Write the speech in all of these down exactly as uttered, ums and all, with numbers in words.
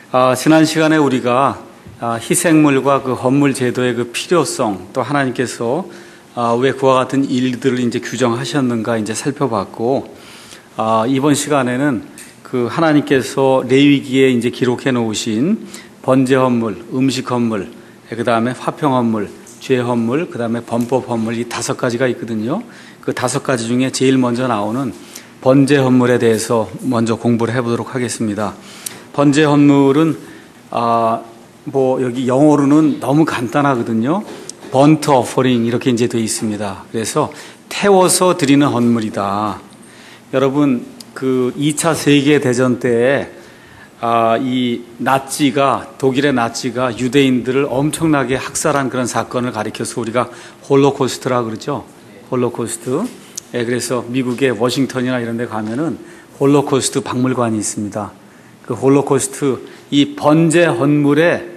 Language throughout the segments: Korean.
아, 지난 시간에 우리가 아, 희생물과 그 헌물 제도의 그 필요성, 또 하나님께서 아, 왜 그와 같은 일들을 이제 규정하셨는가 이제 살펴봤고, 아, 이번 시간에는 그 하나님께서 레위기에 이제 기록해 놓으신 번제 헌물, 음식 헌물, 그 다음에 화평 헌물, 죄 헌물, 그 다음에 범법 헌물, 이 다섯 가지가 있거든요. 그 다섯 가지 중에 제일 먼저 나오는 번제 헌물에 대해서 먼저 공부를 해보도록 하겠습니다. 번제 헌물은 아, 뭐 여기 영어로는 너무 간단하거든요. 번트 어퍼링 이렇게 이제 되어 있습니다. 그래서 태워서 드리는 헌물이다. 여러분 그 이 차 세계 대전 때에 아, 이 나치가 독일의 나치가 유대인들을 엄청나게 학살한 그런 사건을 가리켜서 우리가 홀로코스트라 그러죠. 홀로코스트. 예, 그래서 미국의 워싱턴이나 이런 데 가면은 홀로코스트 박물관이 있습니다. 그 홀로코스트, 이 번제 헌물의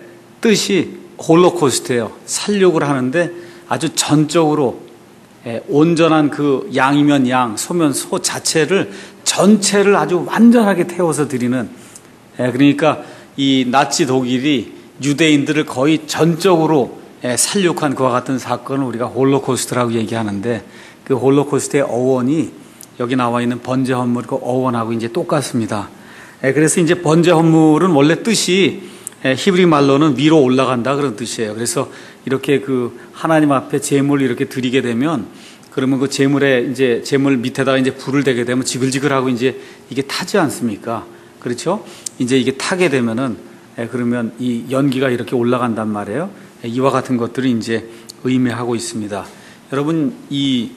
뜻이 홀로코스트예요. 살육을 하는데 아주 전적으로 예, 온전한 그 양이면 양, 소면 소 자체를 전체를 아주 완전하게 태워서 드리는 예, 그러니까 이 나치 독일이 유대인들을 거의 전적으로 예, 살육한 그와 같은 사건을 우리가 홀로코스트라고 얘기하는데 그 홀로코스트의 어원이 여기 나와 있는 번제 헌물 그 어원하고 이제 똑같습니다. 그래서 이제 번제 헌물은 원래 뜻이 히브리 말로는 위로 올라간다 그런 뜻이에요. 그래서 이렇게 그 하나님 앞에 제물을 이렇게 드리게 되면 그러면 그 제물에 이제 제물 밑에다가 이제 불을 대게 되면 지글지글하고 이제 이게 타지 않습니까? 그렇죠? 이제 이게 타게 되면은 그러면 이 연기가 이렇게 올라간단 말이에요. 이와 같은 것들을 이제 의미하고 있습니다. 여러분 이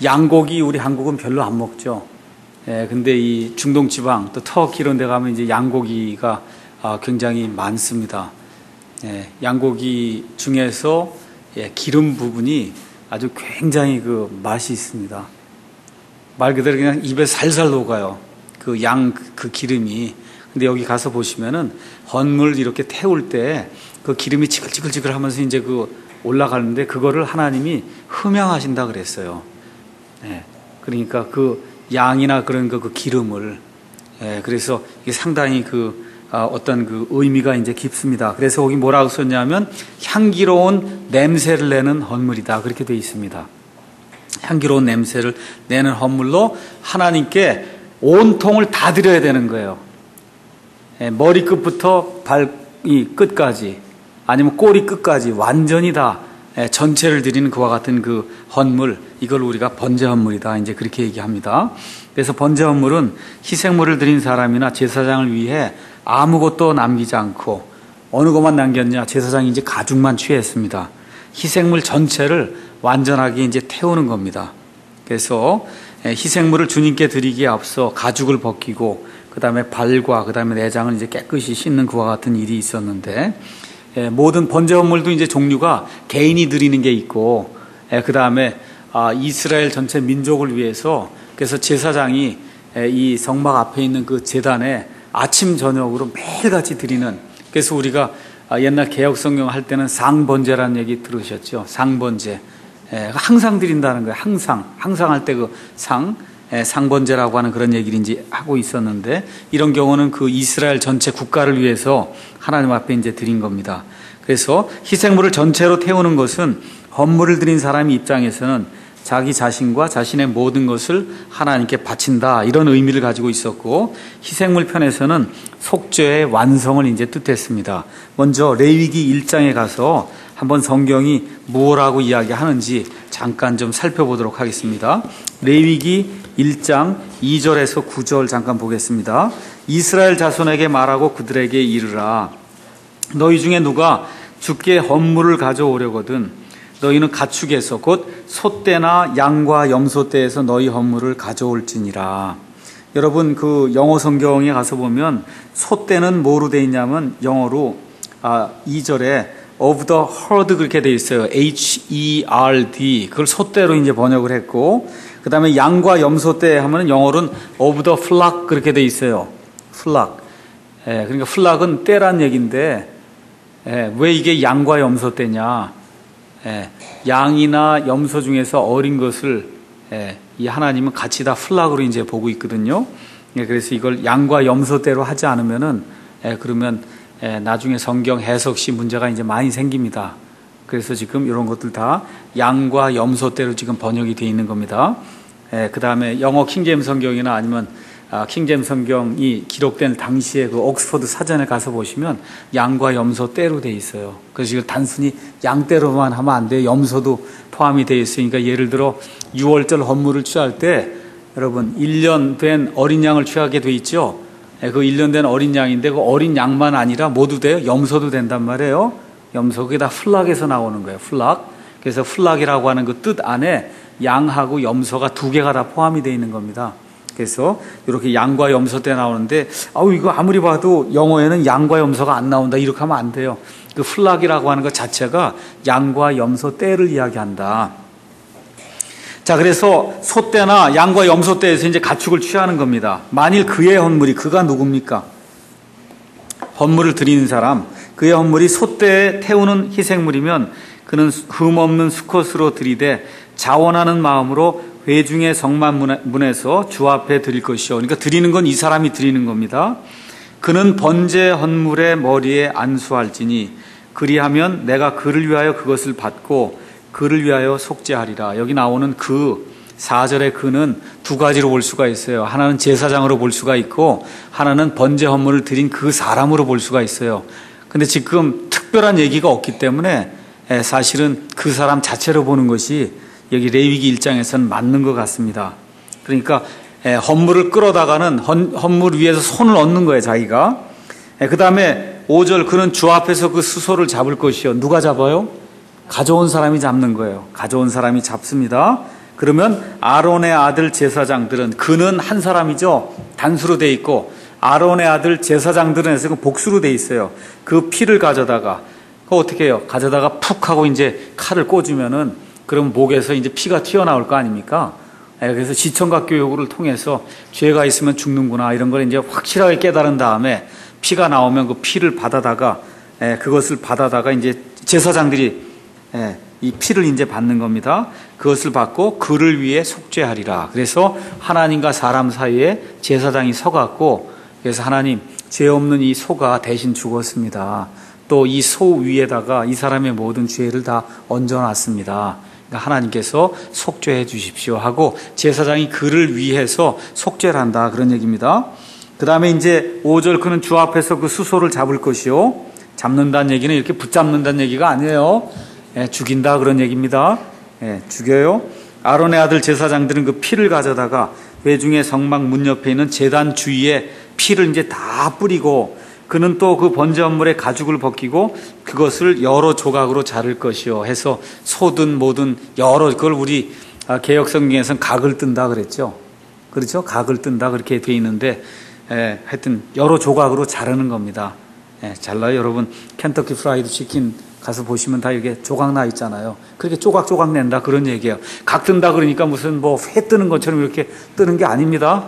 양고기 우리 한국은 별로 안 먹죠. 예, 근데 이 중동 지방 또 터키 이런 데 가면 이제 양고기가 아, 굉장히 많습니다. 예, 양고기 중에서 예, 기름 부분이 아주 굉장히 그 맛이 있습니다. 말 그대로 그냥 입에 살살 녹아요. 그 양 그 기름이. 근데 여기 가서 보시면은 헌물 이렇게 태울 때 그 기름이 지글지글지글 하면서 이제 그 올라가는데 그거를 하나님이 흠양하신다 그랬어요. 예, 그러니까 그 양이나 그런 그, 그 기름을 예, 그래서 이게 상당히 그 아, 어떤 그 의미가 이제 깊습니다. 그래서 거기 뭐라고 썼냐면 향기로운 냄새를 내는 헌물이다 그렇게 되어 있습니다. 향기로운 냄새를 내는 헌물로 하나님께 온통을 다 드려야 되는 거예요. 예, 머리끝부터 발 이 끝까지 아니면 꼬리 끝까지 완전히 다 예, 전체를 드리는 그와 같은 그 헌물, 이걸 우리가 번제 헌물이다 이제 그렇게 얘기합니다. 그래서 번제 헌물은 희생물을 드린 사람이나 제사장을 위해 아무것도 남기지 않고 어느 것만 남겼냐, 제사장이 이제 가죽만 취했습니다. 희생물 전체를 완전하게 이제 태우는 겁니다. 그래서 희생물을 주님께 드리기에 앞서 가죽을 벗기고 그 다음에 발과 그 다음에 내장을 이제 깨끗이 씻는 그와 같은 일이 있었는데. 예, 모든 번제 헌물도 이제 종류가 개인이 드리는 게 있고, 예, 그 다음에 아, 이스라엘 전체 민족을 위해서 그래서 제사장이 예, 이 성막 앞에 있는 그 제단에 아침 저녁으로 매일같이 드리는. 그래서 우리가 아, 옛날 개혁 성경 할 때는 상번제라는 얘기 들으셨죠? 상번제. 예, 항상 드린다는 거예요. 항상 항상 할 때 그 상. 예, 상번제라고 하는 그런 얘기를 이제 하고 있었는데 이런 경우는 그 이스라엘 전체 국가를 위해서 하나님 앞에 이제 드린 겁니다. 그래서 희생물을 전체로 태우는 것은 헌물을 드린 사람 입장에서는 자기 자신과 자신의 모든 것을 하나님께 바친다 이런 의미를 가지고 있었고 희생물 편에서는 속죄의 완성을 이제 뜻했습니다. 먼저 레위기 일 장에 가서 한번 성경이 무엇라고 이야기하는지 잠깐 좀 살펴보도록 하겠습니다. 레위기 일 장 이 절에서 구 절 잠깐 보겠습니다. 이스라엘 자손에게 말하고 그들에게 이르라. 너희 중에 누가 주께 헌물을 가져오려거든 너희는 가축에서 곧 소떼나 양과 염소떼에서 너희 헌물을 가져올지니라. 여러분 그 영어 성경에 가서 보면 소떼는 뭐로 되어 있냐면 영어로 아, 이 절에 of the herd 그렇게 되어 있어요. H E R D 그걸 소떼로 이제 번역을 했고 그 다음에 양과 염소떼 하면은 영어로는 of the flock 그렇게 되어 있어요. flock. 예, 그러니까 flock은 떼란 얘기인데 예, 왜 이게 양과 염소떼냐? 예, 양이나 염소 중에서 어린 것을 예, 이 하나님은 같이 다 flock으로 이제 보고 있거든요. 예, 그래서 이걸 양과 염소떼로 하지 않으면은 예, 그러면 예, 나중에 성경 해석 시 문제가 이제 많이 생깁니다. 그래서 지금 이런 것들 다 양과 염소떼로 지금 번역이 되어 있는 겁니다. 예, 그 다음에 영어 킹제임스 성경이나 아니면 아, 킹제임스 성경이 기록된 당시에 그 옥스퍼드 사전에 가서 보시면 양과 염소떼로 되어 있어요. 그래서 이걸 단순히 양떼로만 하면 안 돼요. 염소도 포함이 되어 있으니까 예를 들어 유월절 헌물을 취할 때 여러분 일 년 된 어린 양을 취하게 돼 있죠. 예, 그 일 년 된 어린 양인데 그 어린 양만 아니라 모두 돼요. 염소도 된단 말이에요. 염소 그게 다 플락에서 나오는 거예요. 플락. 그래서 플락이라고 하는 그 뜻 안에 양하고 염소가 두 개가 다 포함이 되어 있는 겁니다. 그래서 이렇게 양과 염소 때 나오는데 아우 이거 아무리 봐도 영어에는 양과 염소가 안 나온다 이렇게 하면 안 돼요. 그 플락이라고 하는 것 자체가 양과 염소 떼를 이야기한다. 자, 그래서 소떼나 양과 염소 떼에서 이제 가축을 취하는 겁니다. 만일 그의 헌물이 그가 누굽니까? 헌물을 드리는 사람, 그의 헌물이 소떼에 태우는 희생물이면 그는 흠없는 수컷으로 드리되 자원하는 마음으로 회중의 성만문에서 주 앞에 드릴 것이요. 그러니까 드리는 건 이 사람이 드리는 겁니다. 그는 번제 헌물의 머리에 안수할지니 그리하면 내가 그를 위하여 그것을 받고 그를 위하여 속죄하리라. 여기 나오는 그 사 절의 그는 두 가지로 볼 수가 있어요. 하나는 제사장으로 볼 수가 있고 하나는 번제 헌물을 드린 그 사람으로 볼 수가 있어요. 근데 지금 특별한 얘기가 없기 때문에 사실은 그 사람 자체로 보는 것이 여기 레위기 일 장에서는 맞는 것 같습니다. 그러니까 헌물을 끌어다가는 헌물 위에서 손을 얹는 거예요, 자기가. 그 다음에 오 절 그는 주 앞에서 그 수소를 잡을 것이요. 누가 잡아요? 가져온 사람이 잡는 거예요. 가져온 사람이 잡습니다. 그러면 아론의 아들 제사장들은 그는 한 사람이죠. 단수로 돼 있고 아론의 아들 제사장들은 해서 복수로 돼 있어요. 그 피를 가져다가 그거 어떻게 해요? 가져다가 푹 하고 이제 칼을 꽂으면은 그럼 목에서 이제 피가 튀어나올 거 아닙니까? 그래서 시청각 교육을 통해서 죄가 있으면 죽는구나 이런 걸 이제 확실하게 깨달은 다음에 피가 나오면 그 피를 받아다가 그것을 받아다가 이제 제사장들이 이 피를 이제 받는 겁니다. 그것을 받고 그를 위해 속죄하리라. 그래서 하나님과 사람 사이에 제사장이 서갖고 그래서 하나님 죄 없는 이 소가 대신 죽었습니다. 또 이 소 위에다가 이 사람의 모든 죄를 다 얹어놨습니다. 하나님께서 속죄해 주십시오 하고 제사장이 그를 위해서 속죄를 한다 그런 얘기입니다. 그 다음에 이제 오 절 그는 주 앞에서 그 수소를 잡을 것이요. 잡는다는 얘기는 이렇게 붙잡는다는 얘기가 아니에요. 예, 죽인다 그런 얘기입니다. 예, 죽여요. 아론의 아들 제사장들은 그 피를 가져다가 회중의 성막 문 옆에 있는 제단 주위에 피를 이제 다 뿌리고 그는 또 그 번제 헌물의 가죽을 벗기고 그것을 여러 조각으로 자를 것이요 해서 소든 뭐든 여러 그걸 우리 개역 성경에서는 각을 뜬다 그랬죠. 그렇죠? 각을 뜬다 그렇게 돼 있는데 에, 하여튼 여러 조각으로 자르는 겁니다. 에, 잘라요. 여러분 켄터키 프라이드 치킨 가서 보시면 다 이렇게 조각 나 있잖아요. 그렇게 조각조각 낸다 그런 얘기예요. 각 뜬다 그러니까 무슨 뭐 회 뜨는 것처럼 이렇게 뜨는 게 아닙니다.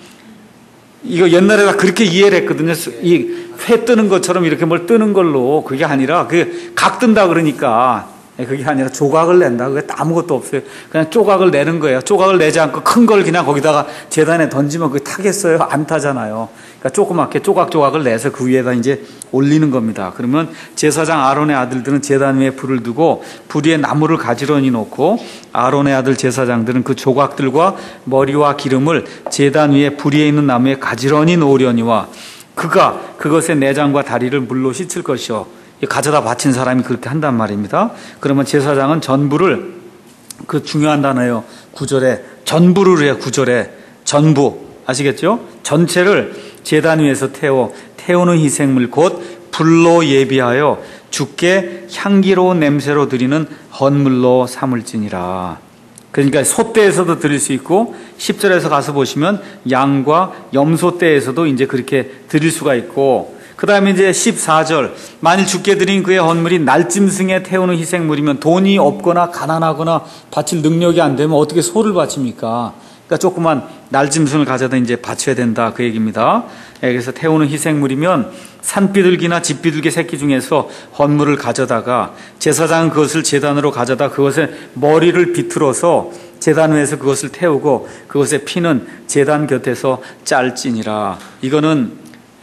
이거 옛날에 다 그렇게 이해를 했거든요. 이 회 뜨는 것처럼 이렇게 뭘 뜨는 걸로 그게 아니라 그 각 뜬다 그러니까 그게 아니라 조각을 낸다. 그게 아무것도 없어요. 그냥 조각을 내는 거예요. 조각을 내지 않고 큰 걸 그냥 거기다가 제단에 던지면 그게 타겠어요? 안 타잖아요. 그러니까 조그맣게 조각조각을 내서 그 위에다 이제 올리는 겁니다. 그러면 제사장 아론의 아들들은 제단 위에 불을 두고 불 위에 나무를 가지런히 놓고 아론의 아들 제사장들은 그 조각들과 머리와 기름을 제단 위에 불 위에 있는 나무에 가지런히 놓으려니와 그가 그것의 내장과 다리를 물로 씻을 것이요. 가져다 바친 사람이 그렇게 한단 말입니다. 그러면 제사장은 전부를 그 중요한 단어예요. 구절에 전부를 해요. 구절에 전부 아시겠죠? 전체를 제단 위에서 태워 태우는 희생물 곧 불로 예비하여 주께 향기로운 냄새로 드리는 헌물로 삼을지니라. 그러니까 소떼에서도 드릴 수 있고 십 절에서 가서 보시면 양과 염소떼에서도 이제 그렇게 드릴 수가 있고 그 다음에 이제 십사 절 만일 주께 드린 그의 헌물이 날짐승에 태우는 희생물이면 돈이 없거나 가난하거나 바칠 능력이 안 되면 어떻게 소를 바칩니까? 그러니까 조그만 날짐승을 가져다 이제 바쳐야 된다 그 얘기입니다. 그래서 태우는 희생물이면 산비둘기나 집비둘기 새끼 중에서 헌물을 가져다가 제사장은 그것을 제단으로 가져다 그것의 머리를 비틀어서 제단 위에서 그것을 태우고 그것의 피는 제단 곁에서 짤지니라. 이거는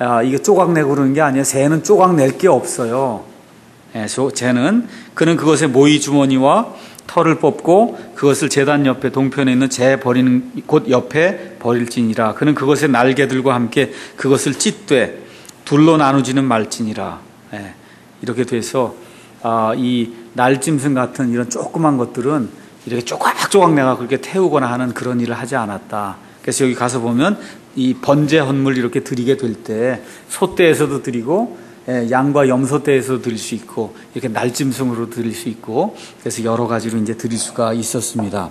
아, 이게 쪼각내고 그러는 게 아니에요. 쟤는 쪼각낼 게 없어요. 예, 쟤는 그는 그것의 모이 주머니와 털을 뽑고 그것을 제단 옆에 동편에 있는 재 버리는 곳 옆에 버릴지니라. 그는 그것의 날개들과 함께 그것을 찢되 둘로 나누지는 말지니라. 예, 이렇게 돼서 아, 이 날짐승 같은 이런 조그만 것들은 이렇게 쪼각쪼각 내가 그렇게 태우거나 하는 그런 일을 하지 않았다. 그래서 여기 가서 보면 이 번제 헌물 이렇게 드리게 될 때 소떼에서도 드리고 양과 염소떼에서도 드릴 수 있고 이렇게 날짐승으로 드릴 수 있고 그래서 여러 가지로 이제 드릴 수가 있었습니다.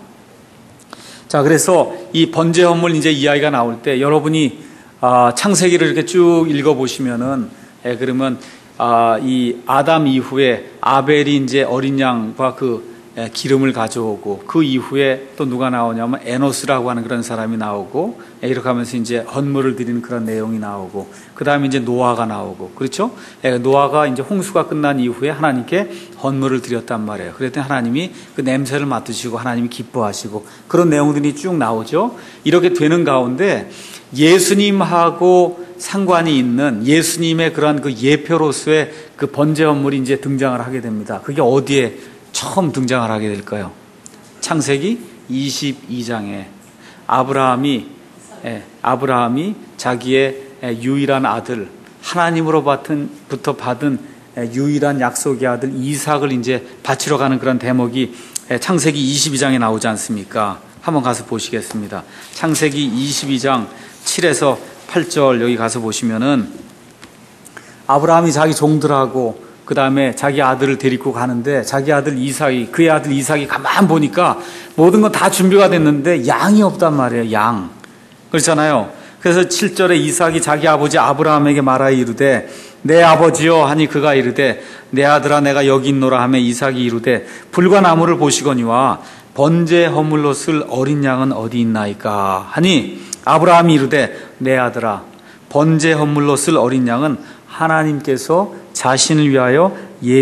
자, 그래서 이 번제 헌물 이제 이야기가 나올 때 여러분이 아, 창세기를 이렇게 쭉 읽어 보시면은 예, 그러면 아, 이 아담 이후에 아벨이 이제 어린 양과 그 예, 기름을 가져오고 그 이후에 또 누가 나오냐면 에노스라고 하는 그런 사람이 나오고 예, 이렇게 하면서 이제 헌물을 드리는 그런 내용이 나오고 그 다음에 이제 노아가 나오고 그렇죠? 예, 노아가 이제 홍수가 끝난 이후에 하나님께 헌물을 드렸단 말이에요. 그랬더니 하나님이 그 냄새를 맡으시고 하나님이 기뻐하시고 그런 내용들이 쭉 나오죠. 이렇게 되는 가운데 예수님하고 상관이 있는 예수님의 그런 그 예표로서의 그 번제 헌물이 이제 등장을 하게 됩니다. 그게 어디에 처음 등장을 하게 될까요? 창세기 이십이 장에 아브라함이 예, 아브라함이 자기의 예, 유일한 아들 하나님으로부터 받은 예, 유일한 약속의 아들 이삭을 이제 바치러 가는 그런 대목이 예, 창세기 이십이 장에 나오지 않습니까? 한번 가서 보시겠습니다. 창세기 이십이 장 칠에서 팔 절 여기 가서 보시면은 아브라함이 자기 종들하고 그 다음에 자기 아들을 데리고 가는데 자기 아들 이삭이 그의 아들 이삭이 가만 보니까 모든 건 다 준비가 됐는데 양이 없단 말이에요. 양 그렇잖아요. 그래서 칠 절에 이삭이 자기 아버지 아브라함에게 말하여 이르되 내 아버지여 하니 그가 이르되 내 아들아 내가 여기 있노라 하며 이삭이 이르되 불과 나무를 보시거니와 번제 허물로 쓸 어린 양은 어디 있나이까 하니 아브라함이 이르되 내 아들아 번제 헌물로 쓸 어린 양은 하나님께서 자신을 위하여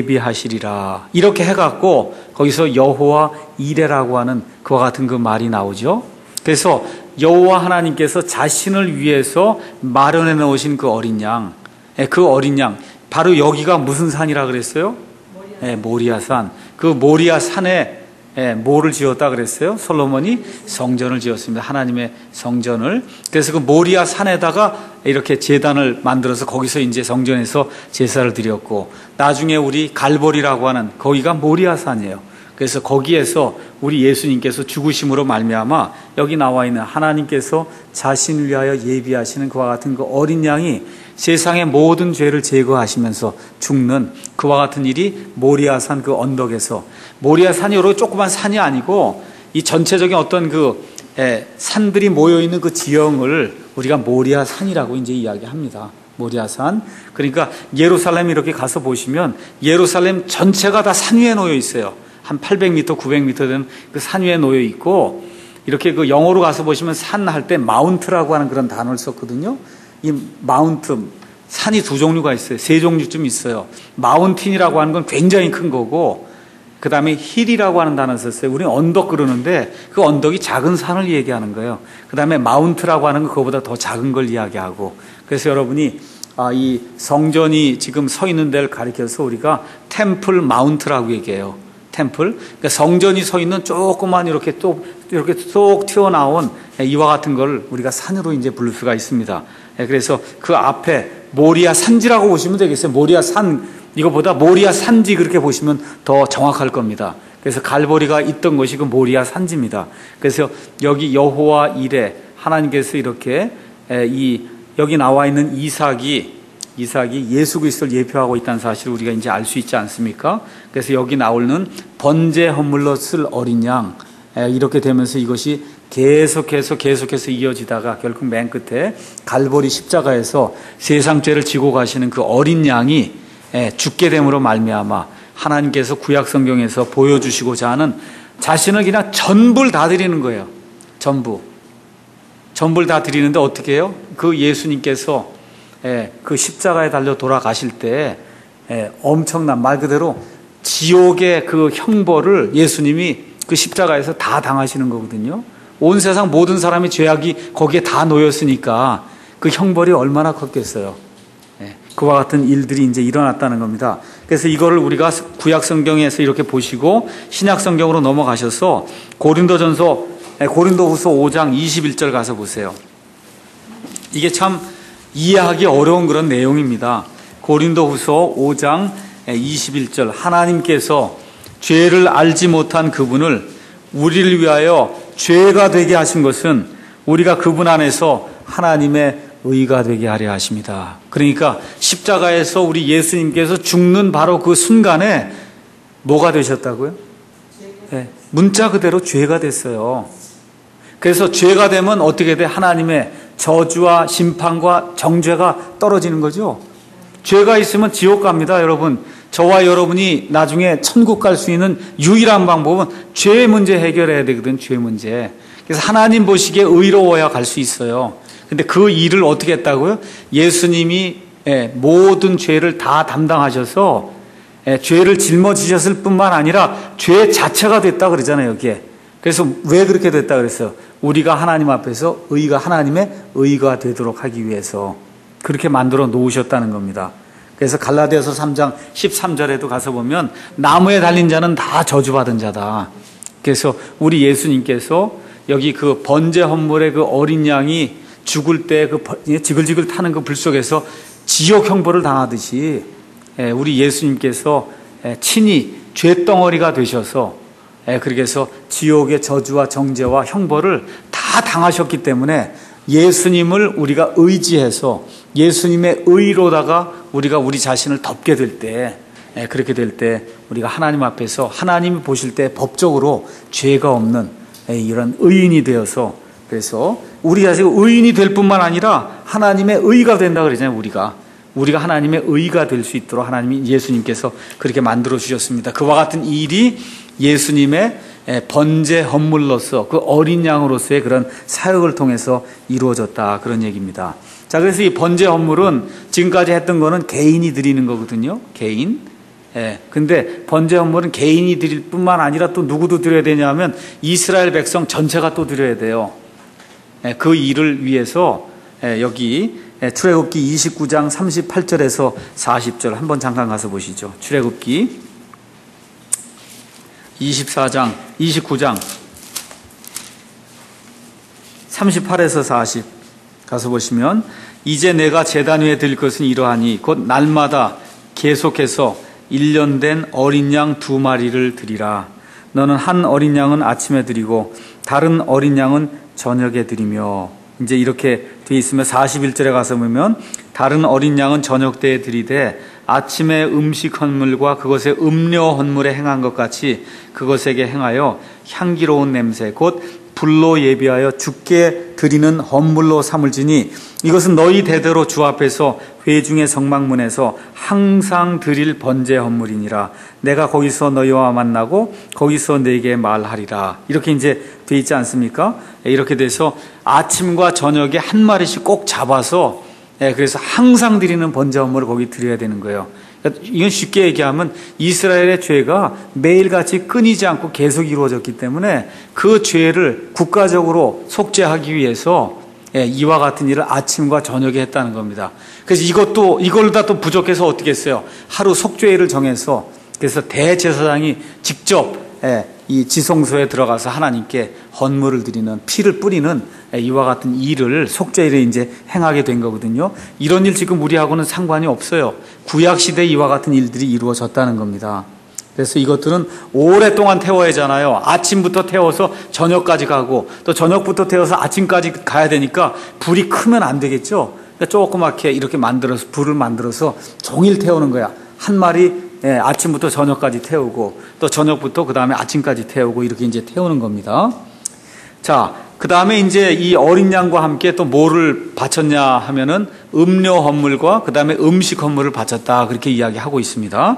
예비하시리라. 이렇게 해갖고 거기서 여호와 이레라고 하는 그와 같은 그 말이 나오죠. 그래서 여호와 하나님께서 자신을 위해서 마련해 놓으신 그 어린 양, 그 어린 양 바로 여기가 무슨 산이라 그랬어요? 모리아. 모리아산. 그 모리아산에 예, 뭐를 지었다 그랬어요? 솔로몬이 성전을 지었습니다. 하나님의 성전을. 그래서 그 모리아 산에다가 이렇게 제단을 만들어서 거기서 이제 성전에서 제사를 드렸고 나중에 우리 갈보리라고 하는 거기가 모리아 산이에요. 그래서 거기에서 우리 예수님께서 죽으심으로 말미암아 여기 나와 있는 하나님께서 자신을 위하여 예비하시는 그와 같은 그 어린 양이 세상의 모든 죄를 제거하시면서 죽는 그와 같은 일이 모리아산 그 언덕에서 모리아산이 여러 조그만 산이 아니고 이 전체적인 어떤 그 에, 산들이 모여있는 그 지형을 우리가 모리아산이라고 이제 이야기합니다. 모리아산. 그러니까 예루살렘 이렇게 가서 보시면 예루살렘 전체가 다 산 위에 놓여 있어요. 한 팔백 미터, 구백 미터 되는 그 산 위에 놓여 있고 이렇게 그 영어로 가서 보시면 산 할 때 마운트라고 하는 그런 단어를 썼거든요. 이 마운트, 산이 두 종류가 있어요. 세 종류쯤 있어요. 마운틴이라고 하는 건 굉장히 큰 거고 그 다음에 힐이라고 하는 단어를 썼어요. 우리는 언덕 그러는데 그 언덕이 작은 산을 얘기하는 거예요. 그 다음에 마운트라고 하는 건 그거보다 더 작은 걸 이야기하고 그래서 여러분이 아, 이 성전이 지금 서 있는 데를 가리켜서 우리가 템플 마운트라고 얘기해요. 템플. 그러니까 성전이 서 있는 조그만 이렇게 또 이렇게 쏙 튀어나온 이와 같은 걸 우리가 산으로 이제 부를 수가 있습니다. 그래서 그 앞에 모리아 산지라고 보시면 되겠어요. 모리아 산, 이거보다 모리아 산지 그렇게 보시면 더 정확할 겁니다. 그래서 갈보리가 있던 것이 그 모리아 산지입니다. 그래서 여기 여호와 이레 하나님께서 이렇게 이 여기 나와 있는 이삭이 이삭이 예수 그리스도를 예표하고 있다는 사실을 우리가 이제 알 수 있지 않습니까? 그래서 여기 나오는 번제 헌물로 쓸 어린 양 이렇게 되면서 이것이 계속해서 계속해서 이어지다가 결국 맨 끝에 갈보리 십자가에서 세상 죄를 지고 가시는 그 어린 양이 죽게 됨으로 말미암아 하나님께서 구약 성경에서 보여주시고자 하는 자신을 그냥 전부를 다 드리는 거예요. 전부. 전부를 다 드리는데 어떻게 해요? 그 예수님께서 그 십자가에 달려 돌아가실 때 엄청난 말 그대로 지옥의 그 형벌을 예수님이 그 십자가에서 다 당하시는 거거든요. 온 세상 모든 사람의 죄악이 거기에 다 놓였으니까 그 형벌이 얼마나 컸겠어요. 그와 같은 일들이 이제 일어났다는 겁니다. 그래서 이거를 우리가 구약 성경에서 이렇게 보시고 신약 성경으로 넘어가셔서 고린도전서 고린도후서 오 장 이십일 절 가서 보세요. 이게 참 이해하기 어려운 그런 내용입니다. 고린도후서 오 장 이십일 절, 하나님께서 죄를 알지 못한 그분을 우리를 위하여 죄가 되게 하신 것은 우리가 그분 안에서 하나님의 의가 되게 하려 하십니다. 그러니까 십자가에서 우리 예수님께서 죽는 바로 그 순간에 뭐가 되셨다고요? 네, 문자 그대로 죄가 됐어요. 그래서 죄가 되면 어떻게 돼? 하나님의 저주와 심판과 정죄가 떨어지는 거죠. 죄가 있으면 지옥 갑니다, 여러분. 저와 여러분이 나중에 천국 갈 수 있는 유일한 방법은 죄 문제 해결해야 되거든, 죄 문제. 그래서 하나님 보시기에 의로워야 갈 수 있어요. 근데 그 일을 어떻게 했다고요? 예수님이 모든 죄를 다 담당하셔서 죄를 짊어지셨을 뿐만 아니라 죄 자체가 됐다 그러잖아요, 여기에. 그래서 왜 그렇게 됐다 그랬어요? 우리가 하나님 앞에서 의가 하나님의 의가 되도록 하기 위해서 그렇게 만들어 놓으셨다는 겁니다. 그래서 갈라디아서 삼 장 십삼 절에도 가서 보면 나무에 달린 자는 다 저주받은 자다. 그래서 우리 예수님께서 여기 그 번제 헌물의 그 어린 양이 죽을 때 그 지글지글 타는 그 불 속에서 지옥 형벌을 당하듯이 우리 예수님께서 친히 죄덩어리가 되셔서 그렇게 해서 지옥의 저주와 정죄와 형벌을 다 당하셨기 때문에 예수님을 우리가 의지해서 예수님의 의로다가 우리가 우리 자신을 덮게 될 때, 그렇게 될 때 우리가 하나님 앞에서 하나님이 보실 때 법적으로 죄가 없는 이런 의인이 되어서, 그래서 우리 자신이 의인이 될 뿐만 아니라 하나님의 의가 된다 그러잖아요. 우리가 우리가 하나님의 의가 될 수 있도록 하나님이 예수님께서 그렇게 만들어 주셨습니다. 그와 같은 일이 예수님의 번제 헌물로서 그 어린 양으로서의 그런 사역을 통해서 이루어졌다, 그런 얘기입니다. 자, 그래서 이 번제 헌물은 지금까지 했던 거는 개인이 드리는 거거든요. 개인. 예. 근데 번제 헌물은 개인이 드릴 뿐만 아니라 또 누구도 드려야 되냐면 이스라엘 백성 전체가 또 드려야 돼요. 예, 그 일을 위해서 예, 여기 예, 출애굽기 이십구 장 삼십팔 절에서 사십 절 한번 잠깐 가서 보시죠. 출애굽기 이십사 장, 이십구 장 삼십팔에서 사십 가서 보시면, 이제 내가 제단 위에 드릴 것은 이러하니 곧 날마다 계속해서 일 년 된 어린 양 두 마리를 드리라. 너는 한 어린 양은 아침에 드리고 다른 어린 양은 저녁에 드리며, 이제 이렇게 돼 있으면 사십일 절에 가서 보면 다른 어린 양은 저녁 때에 드리되 아침에 음식 헌물과 그것의 음료 헌물에 행한 것 같이 그것에게 행하여 향기로운 냄새 곧 불로 예비하여 주께 드리는 헌물로 삼을지니 이것은 너희 대대로 주 앞에서 회중의 성막문에서 항상 드릴 번제 헌물이니라. 내가 거기서 너희와 만나고 거기서 네게 말하리라. 이렇게 이제 돼 있지 않습니까? 이렇게 돼서 아침과 저녁에 한 마리씩 꼭 잡아서, 그래서 항상 드리는 번제 헌물을 거기 드려야 되는 거예요. 이건 쉽게 얘기하면 이스라엘의 죄가 매일같이 끊이지 않고 계속 이루어졌기 때문에 그 죄를 국가적으로 속죄하기 위해서 이와 같은 일을 아침과 저녁에 했다는 겁니다. 그래서 이것도 이걸 다 또 부족해서 어떻게 했어요? 하루 속죄일을 정해서, 그래서 대제사장이 직접 이 지성소에 들어가서 하나님께 헌물을 드리는, 피를 뿌리는 이와 같은 일을 속죄일에 이제 행하게 된 거거든요. 이런 일 지금 우리하고는 상관이 없어요. 구약 시대 이와 같은 일들이 이루어졌다는 겁니다. 그래서 이것들은 오랫동안 태워야 하잖아요. 아침부터 태워서 저녁까지 가고 또 저녁부터 태워서 아침까지 가야 되니까 불이 크면 안 되겠죠. 그러니까 조그맣게 이렇게 만들어서 불을 만들어서 종일 태우는 거야. 한 마리 예, 아침부터 저녁까지 태우고 또 저녁부터 그 다음에 아침까지 태우고 이렇게 이제 태우는 겁니다. 자, 그 다음에 이제 이 어린 양과 함께 또 뭐를 바쳤냐 하면은 음료 헌물과 그 다음에 음식 헌물을 바쳤다, 그렇게 이야기하고 있습니다.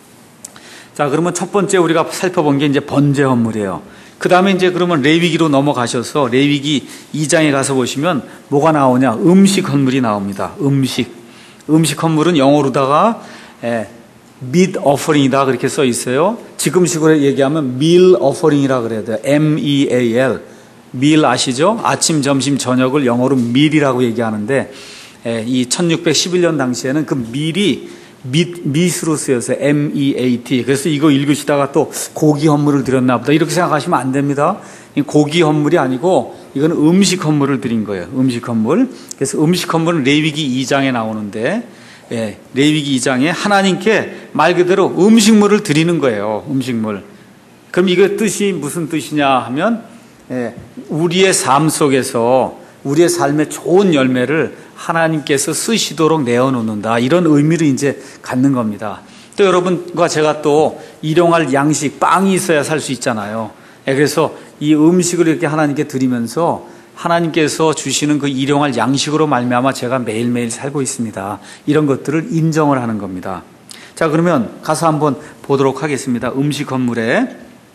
자, 그러면 첫 번째 우리가 살펴본 게 이제 번제 헌물이에요. 그 다음에 이제 그러면 레위기로 넘어가셔서 레위기 이 장에 가서 보시면 뭐가 나오냐? 음식 헌물이 나옵니다. 음식. 음식 헌물은 영어로다가 예, meat offering이다 그렇게 써 있어요. 지금식으로 얘기하면 meal offering이라 그래야 돼요. 엠 이 에이 엘. meal 아시죠? 아침, 점심, 저녁을 영어로 meal이라고 얘기하는데 예, 이 천육백십일 년 당시에는 그 밀이 밋, 밑으로 쓰여서 엠 이 에이 티. 그래서 이거 읽으시다가 또 고기 헌물을 드렸나 보다 이렇게 생각하시면 안 됩니다. 고기 헌물이 아니고 이건 음식 헌물을 드린 거예요. 음식 헌물. 그래서 음식 헌물은 레위기 이 장에 나오는데, 예, 레위기 이 장에 하나님께 말 그대로 음식물을 드리는 거예요. 음식물. 그럼 이거 뜻이 무슨 뜻이냐 하면, 예, 우리의 삶 속에서 우리의 삶의 좋은 열매를 하나님께서 쓰시도록 내어놓는다. 이런 의미를 이제 갖는 겁니다. 또 여러분과 제가 또 일용할 양식, 빵이 있어야 살 수 있잖아요. 예, 그래서 이 음식을 이렇게 하나님께 드리면서 하나님께서 주시는 그 일용할 양식으로 말미암아 제가 매일매일 살고 있습니다. 이런 것들을 인정을 하는 겁니다. 자, 그러면 가서 한번 보도록 하겠습니다. 음식 헌물에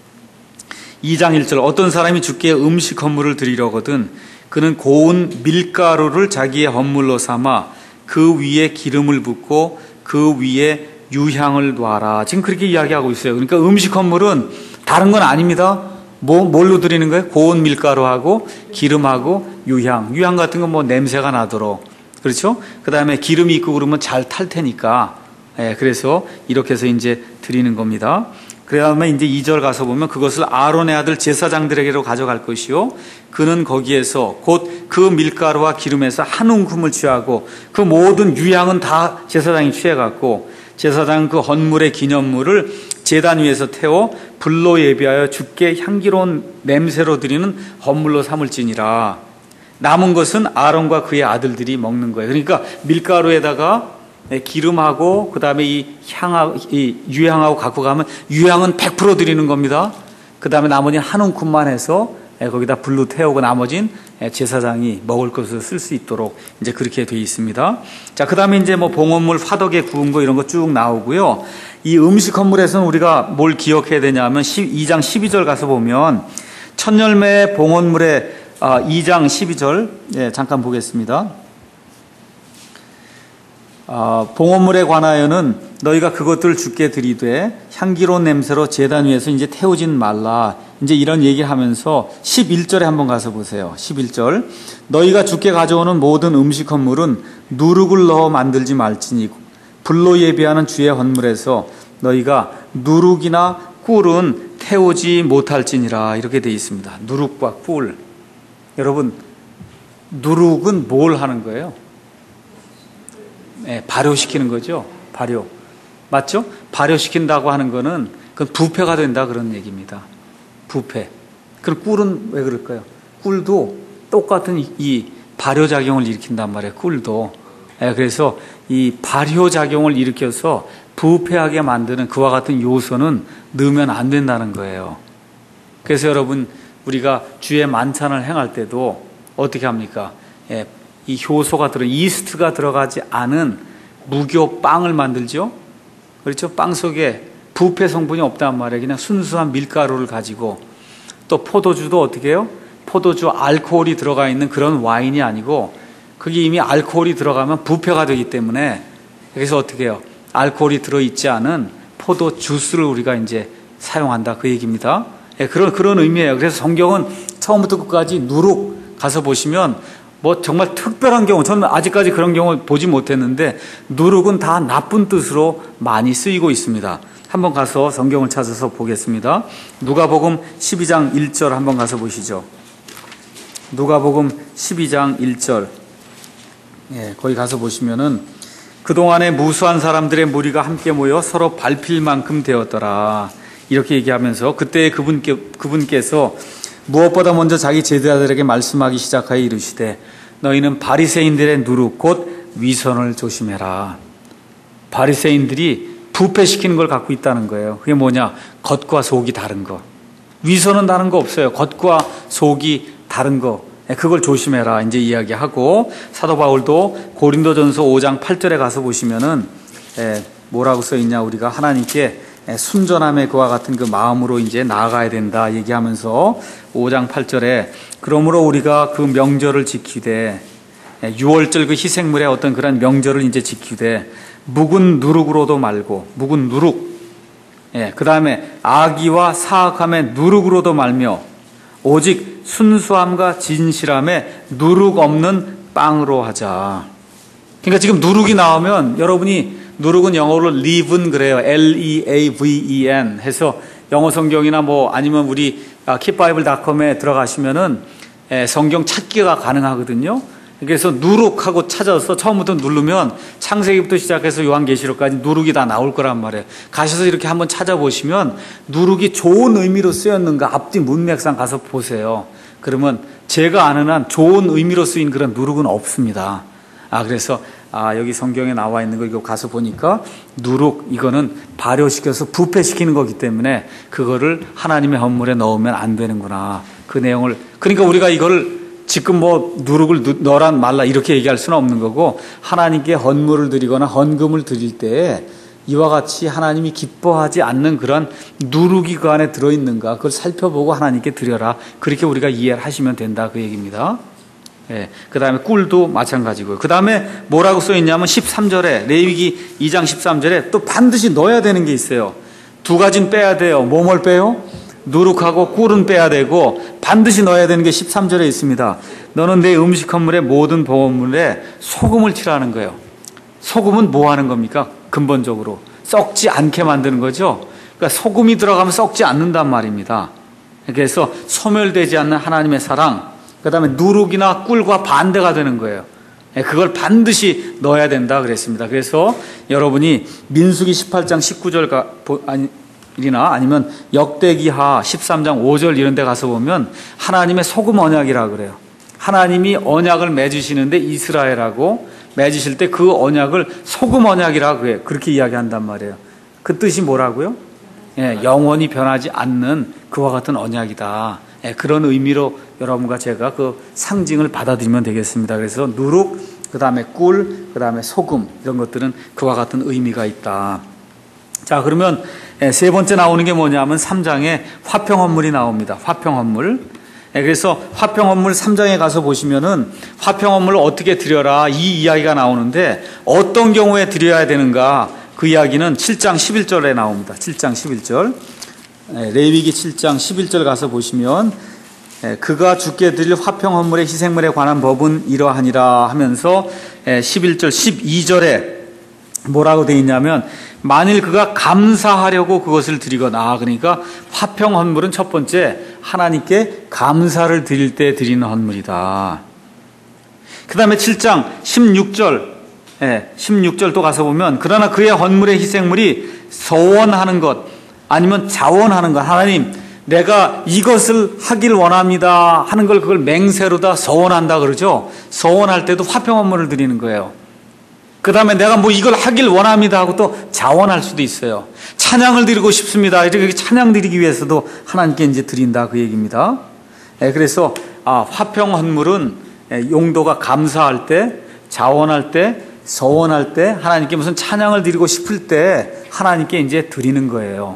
이 장 일 절 어떤 사람이 주께 음식 헌물을 드리려거든 그는 고운 밀가루를 자기의 헌물로 삼아 그 위에 기름을 붓고 그 위에 유향을 놔라. 지금 그렇게 이야기하고 있어요. 그러니까 음식 헌물은 다른 건 아닙니다. 뭐, 뭘로 드리는 거예요? 고운 밀가루하고 기름하고 유향. 유향 같은 건 뭐 냄새가 나도록. 그렇죠? 그 다음에 기름이 있고 그러면 잘 탈 테니까. 예, 그래서 이렇게 해서 이제 드리는 겁니다. 그 다음에 이제 이 절 가서 보면 그것을 아론의 아들 제사장들에게로 가져갈 것이요. 그는 거기에서 곧 그 밀가루와 기름에서 한 움큼을 취하고 그 모든 유향은 다 제사장이 취해갖고 제사장은 그 헌물의 기념물을 제단 위에서 태워 불로 예비하여 주께 향기로운 냄새로 드리는 헌물로 삼을지니라. 남은 것은 아론과 그의 아들들이 먹는 거예요. 그러니까 밀가루에다가 기름하고 그 다음에 이 향하고 이 유향하고 갖고 가면 유향은 백 퍼센트 드리는 겁니다. 그 다음에 나머지는 한 움큼만 해서 거기다 불로 태우고 나머지는 제사장이 먹을 것을 쓸 수 있도록 이제 그렇게 되어 있습니다. 자, 그 다음에 이제 뭐 봉헌물, 화덕에 구운 거 이런 거 쭉 나오고요. 이 음식 헌물에서는 우리가 뭘 기억해야 되냐면 이 장 십이 절 가서 보면 첫 열매 봉헌물의 이 장 십이 절 예, 잠깐 보겠습니다. 아, 봉헌물에 관하여는 너희가 그것들을 주께 드리되 향기로운 냄새로 제단 위에서 이제 태우진 말라. 이제 이런 얘기를 하면서 십일 절에 한번 가서 보세요. 십일 절 너희가 주께 가져오는 모든 음식 헌물은 누룩을 넣어 만들지 말지니 불로 예비하는 주의 헌물에서 너희가 누룩이나 꿀은 태우지 못할지니라. 이렇게 되어 있습니다. 누룩과 꿀. 여러분, 누룩은 뭘 하는 거예요? 네, 발효시키는 거죠. 발효. 맞죠? 발효시킨다고 하는 거는 그건 부패가 된다 그런 얘기입니다. 부패. 그럼 꿀은 왜 그럴까요? 꿀도 똑같은 이 발효작용을 일으킨단 말이에요. 꿀도. 네, 그래서 이 발효작용을 일으켜서 부패하게 만드는 그와 같은 요소는 넣으면 안 된다는 거예요. 그래서 여러분, 우리가 주의 만찬을 행할 때도 어떻게 합니까? 예, 이 효소가 들어, 이스트가 들어가지 않은 무교 빵을 만들죠? 그렇죠? 빵 속에 부패 성분이 없단 말이에요. 그냥 순수한 밀가루를 가지고. 또 포도주도 어떻게 해요? 포도주 알코올이 들어가 있는 그런 와인이 아니고 그게 이미 알코올이 들어가면 부패가 되기 때문에 그래서 어떻게 해요? 알코올이 들어있지 않은 포도 주스를 우리가 이제 사용한다 그 얘기입니다. 예, 그런, 그런 의미예요. 그래서 성경은 처음부터 끝까지 누룩 가서 보시면 뭐 정말 특별한 경우, 저는 아직까지 그런 경우 보지 못했는데 누룩은 다 나쁜 뜻으로 많이 쓰이고 있습니다. 한번 가서 성경을 찾아서 보겠습니다. 누가복음 십이 장 일 절 한번 가서 보시죠. 누가복음 십이 장 일 절. 예, 거기 가서 보시면은 그동안에 무수한 사람들의 무리가 함께 모여 서로 밟힐 만큼 되었더라. 이렇게 얘기하면서 그때 그분께, 그분께서 무엇보다 먼저 자기 제자들에게 말씀하기 시작하여 이르시되 너희는 바리새인들의 누룩 곧 위선을 조심해라. 바리새인들이 부패시키는 걸 갖고 있다는 거예요. 그게 뭐냐? 겉과 속이 다른 거. 위선은 다른 거 없어요. 겉과 속이 다른 거. 그걸 조심해라. 이제 이야기하고 사도 바울도 고린도전서 오 장 팔 절에 가서 보시면은 뭐라고 써 있냐? 우리가 하나님께 순전함의 그와 같은 그 마음으로 이제 나아가야 된다 얘기하면서 오 장 팔 절에 그러므로 우리가 그 명절을 지키되 유월절 그 희생물의 어떤 그런 명절을 이제 지키되 묵은 누룩으로도 말고 묵은 누룩 예, 그 다음에 악의와 사악함의 누룩으로도 말며 오직 순수함과 진실함의 누룩 없는 빵으로 하자. 그러니까 지금 누룩이 나오면 여러분이 누룩은 영어로 leaven 그래요. 엘 이 에이 브이 이 엔 해서 영어 성경이나 뭐 아니면 우리 킵바이블 닷컴에 들어가시면은 성경 찾기가 가능하거든요. 그래서 누룩하고 찾아서 처음부터 누르면 창세기부터 시작해서 요한계시록까지 누룩이 다 나올 거란 말이에요. 가셔서 이렇게 한번 찾아보시면 누룩이 좋은 의미로 쓰였는가 앞뒤 문맥상 가서 보세요. 그러면 제가 아는 한 좋은 의미로 쓰인 그런 누룩은 없습니다. 아, 그래서 아, 여기 성경에 나와 있는 거 이거 가서 보니까 누룩 이거는 발효시켜서 부패시키는 거기 때문에 그거를 하나님의 헌물에 넣으면 안 되는구나. 그 내용을 그러니까 우리가 이거를 지금 뭐 누룩을 넣어란 말라 이렇게 얘기할 수는 없는 거고 하나님께 헌물을 드리거나 헌금을 드릴 때 이와 같이 하나님이 기뻐하지 않는 그런 누룩이 그 안에 들어있는가 그걸 살펴보고 하나님께 드려라. 그렇게 우리가 이해를 하시면 된다 그 얘기입니다. 예, 그 다음에 꿀도 마찬가지고요. 그 다음에 뭐라고 써있냐면 십삼 절에 레위기 이 장 십삼 절에 또 반드시 넣어야 되는 게 있어요. 두 가지는 빼야 돼요. 뭐 뭘 빼요? 누룩하고 꿀은 빼야 되고 반드시 넣어야 되는 게 십삼 절에 있습니다. 너는 내 음식 헌물의 모든 봉헌물에 소금을 칠하는 거예요. 소금은 뭐 하는 겁니까? 근본적으로 썩지 않게 만드는 거죠. 그러니까 소금이 들어가면 썩지 않는단 말입니다. 그래서 소멸되지 않는 하나님의 사랑, 그 다음에 누룩이나 꿀과 반대가 되는 거예요. 그걸 반드시 넣어야 된다 그랬습니다. 그래서 여러분이 민수기 십팔 장 십구 절 아니 이나 아니면 역대기하 십삼 장 오 절 이런 데 가서 보면 하나님의 소금 언약이라 그래요. 하나님이 언약을 맺으시는데 이스라엘하고 맺으실 때 그 언약을 소금 언약이라 그래요. 그렇게 이야기한단 말이에요. 그 뜻이 뭐라고요? 예, 영원히 변하지 않는 그와 같은 언약이다. 예, 그런 의미로 여러분과 제가 그 상징을 받아들이면 되겠습니다. 그래서 누룩, 그 다음에 꿀, 그 다음에 소금 이런 것들은 그와 같은 의미가 있다. 자, 그러면 세 번째 나오는 게 뭐냐면 삼 장에 화평 헌물이 나옵니다. 화평 헌물. 그래서 화평 헌물 삼 장에 가서 보시면은 화평 헌물을 어떻게 드려라 이 이야기가 나오는데 어떤 경우에 드려야 되는가 그 이야기는 칠 장 십일 절에 나옵니다. 칠 장 십일 절. 레위기 칠 장 십일 절 가서 보시면 그가 주께 드릴 화평 헌물의 희생물에 관한 법은 이러하니라 하면서 십일 절 십이 절에 뭐라고 되어 있냐면 만일 그가 감사하려고 그것을 드리거나 그러니까 화평 헌물은 첫 번째 하나님께 감사를 드릴 때 드리는 헌물이다. 그 다음에 칠 장 십육 절 예, 십육 절 또 가서 보면 그러나 그의 헌물의 희생물이 서원하는 것 아니면 자원하는 것 하나님 내가 이것을 하길 원합니다 하는 걸 그걸 맹세로 다 서원한다 그러죠. 서원할 때도 화평 헌물을 드리는 거예요. 그 다음에 내가 뭐 이걸 하길 원합니다 하고 또 자원할 수도 있어요. 찬양을 드리고 싶습니다. 이렇게 찬양 드리기 위해서도 하나님께 이제 드린다 그 얘기입니다. 예, 그래서 아, 화평 헌물은 용도가 감사할 때, 자원할 때, 서원할 때, 하나님께 무슨 찬양을 드리고 싶을 때 하나님께 이제 드리는 거예요.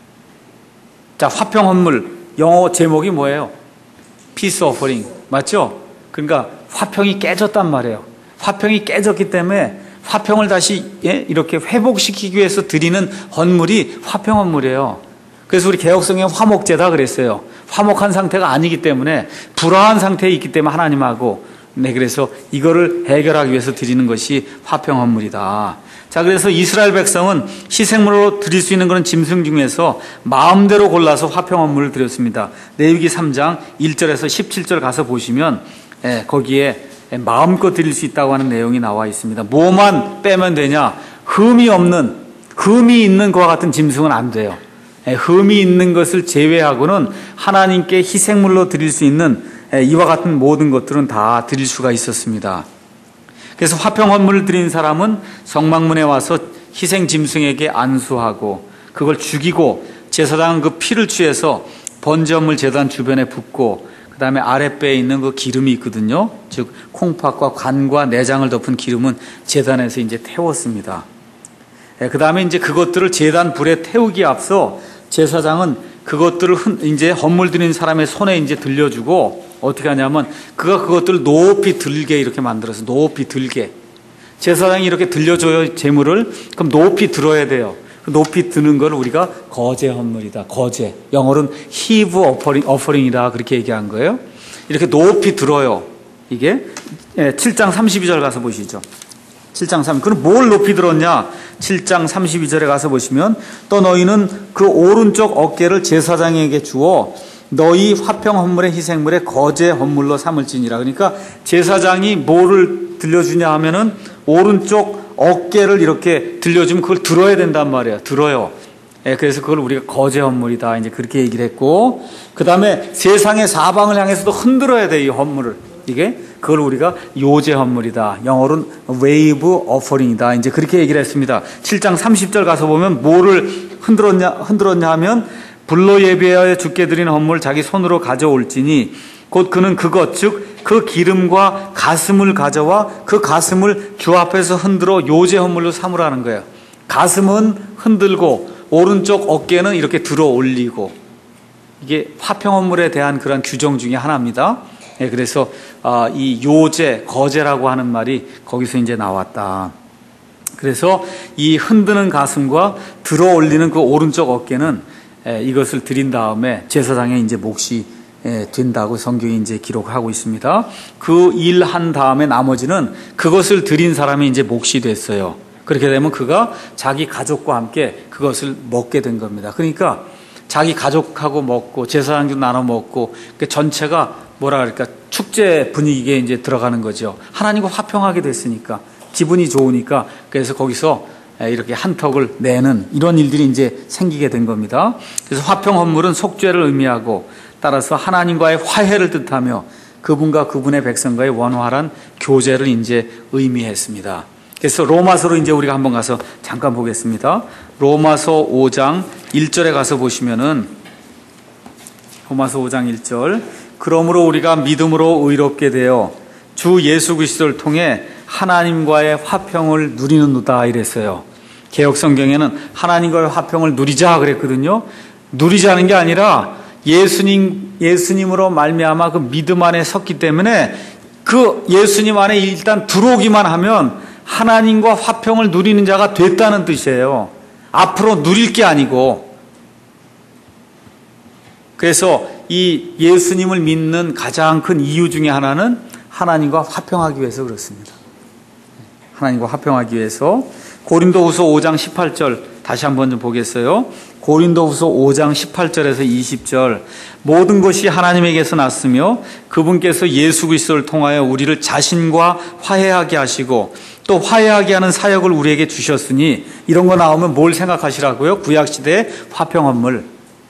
자, 화평 헌물 영어 제목이 뭐예요? Peace offering 맞죠? 그러니까 화평이 깨졌단 말이에요. 화평이 깨졌기 때문에 화평을 다시 예? 이렇게 회복시키기 위해서 드리는 헌물이 화평 헌물이에요. 그래서 우리 개혁성경 화목제다 그랬어요. 화목한 상태가 아니기 때문에 불화한 상태에 있기 때문에 하나님하고 네 그래서 이거를 해결하기 위해서 드리는 것이 화평 헌물이다. 자, 그래서 이스라엘 백성은 희생물로 드릴 수 있는 그런 짐승 중에서 마음대로 골라서 화평 헌물을 드렸습니다. 레위기 삼 장 일 절에서 십칠 절 가서 보시면 예, 거기에 마음껏 드릴 수 있다고 하는 내용이 나와 있습니다. 뭐만 빼면 되냐? 흠이 없는, 흠이 있는 것과 같은 짐승은 안 돼요. 흠이 있는 것을 제외하고는 하나님께 희생물로 드릴 수 있는 이와 같은 모든 것들은 다 드릴 수가 있었습니다. 그래서 화평 헌물을 드린 사람은 성막문에 와서 희생 짐승에게 안수하고 그걸 죽이고 제사장은 그 피를 취해서 번제헌물 제단 주변에 붓고 그 다음에 아랫배에 있는 그 기름이 있거든요. 즉 콩팥과 관과 내장을 덮은 기름은 제단에서 이제 태웠습니다. 그 다음에 이제 그것들을 제단 불에 태우기에 앞서 제사장은 그것들을 이제 헌물 드린 사람의 손에 이제 들려주고 어떻게 하냐면 그가 그것들을 높이 들게 이렇게 만들어서 높이 들게 제사장이 이렇게 들려줘요 제물을. 그럼 높이 들어야 돼요. 높이 드는 걸 우리가 거제 헌물이다. 거제. 영어로는 heave offering, offering이다. 그렇게 얘기한 거예요. 이렇게 높이 들어요. 이게 칠 장 삼십이 절 가서 보시죠. 칠 장 삼. 그럼 뭘 높이 들었냐? 칠 장 삼십이 절에 가서 보시면 또 너희는 그 오른쪽 어깨를 제사장에게 주어 너희 화평 헌물의 희생물의 거제 헌물로 삼을지니라. 그러니까 제사장이 뭐를 들려주냐 하면은 오른쪽 어깨를 이렇게 들려주면 그걸 들어야 된단 말이에요. 들어요. 예, 그래서 그걸 우리가 거제 헌물이다. 이제 그렇게 얘기를 했고, 그 다음에 세상의 사방을 향해서도 흔들어야 돼, 이 헌물을. 이게, 그걸 우리가 요제 헌물이다. 영어로는 wave offering이다. 이제 그렇게 얘기를 했습니다. 칠 장 삼십 절 가서 보면 뭐를 흔들었냐, 흔들었냐 하면 불로 예배하여 주께 드린 헌물 자기 손으로 가져올지니 곧 그는 그것 즉 그 기름과 가슴을 가져와 그 가슴을 주 앞에서 흔들어 요제 헌물로 삼으라는 거예요. 가슴은 흔들고 오른쪽 어깨는 이렇게 들어 올리고, 이게 화평 헌물에 대한 그런 규정 중에 하나입니다. 예, 그래서 아, 이 요제, 거제라고 하는 말이 거기서 이제 나왔다. 그래서 이 흔드는 가슴과 들어 올리는 그 오른쪽 어깨는 예, 이것을 드린 다음에 제사장의 이제 몫이 예, 된다고 성경이 이제 기록하고 있습니다. 그 일 한 다음에 나머지는 그것을 드린 사람이 이제 몫이 됐어요. 그렇게 되면 그가 자기 가족과 함께 그것을 먹게 된 겁니다. 그러니까 자기 가족하고 먹고 제사장도 나눠 먹고 그 전체가 뭐라 그럴까 축제 분위기에 이제 들어가는 거죠. 하나님과 화평하게 됐으니까 기분이 좋으니까 그래서 거기서 이렇게 한턱을 내는 이런 일들이 이제 생기게 된 겁니다. 그래서 화평 헌물은 속죄를 의미하고 따라서 하나님과의 화해를 뜻하며 그분과 그분의 백성과의 원활한 교제를 이제 의미했습니다. 그래서 로마서로 이제 우리가 한번 가서 잠깐 보겠습니다. 로마서 오 장 일 절에 가서 보시면은 로마서 오 장 일 절 그러므로 우리가 믿음으로 의롭게 되어 주 예수 그리스도를 통해 하나님과의 화평을 누리는도다 이랬어요. 개역 성경에는 하나님과의 화평을 누리자 그랬거든요. 누리자는 게 아니라 예수님 예수님으로 말미암아 그 믿음 안에 섰기 때문에 그 예수님 안에 일단 들어오기만 하면 하나님과 화평을 누리는 자가 됐다는 뜻이에요. 앞으로 누릴 게 아니고. 그래서 이 예수님을 믿는 가장 큰 이유 중에 하나는 하나님과 화평하기 위해서 그렇습니다. 하나님과 화평하기 위해서. 고린도후서 오 장 십팔 절 다시 한번 좀 보겠어요. 고린도후서 오 장 십팔 절에서 이십 절 모든 것이 하나님에게서 났으며 그분께서 예수 그리스도를 통하여 우리를 자신과 화해하게 하시고 또 화해하게 하는 사역을 우리에게 주셨으니 이런 거 나오면 뭘 생각하시라고요? 구약시대의 화평 헌물.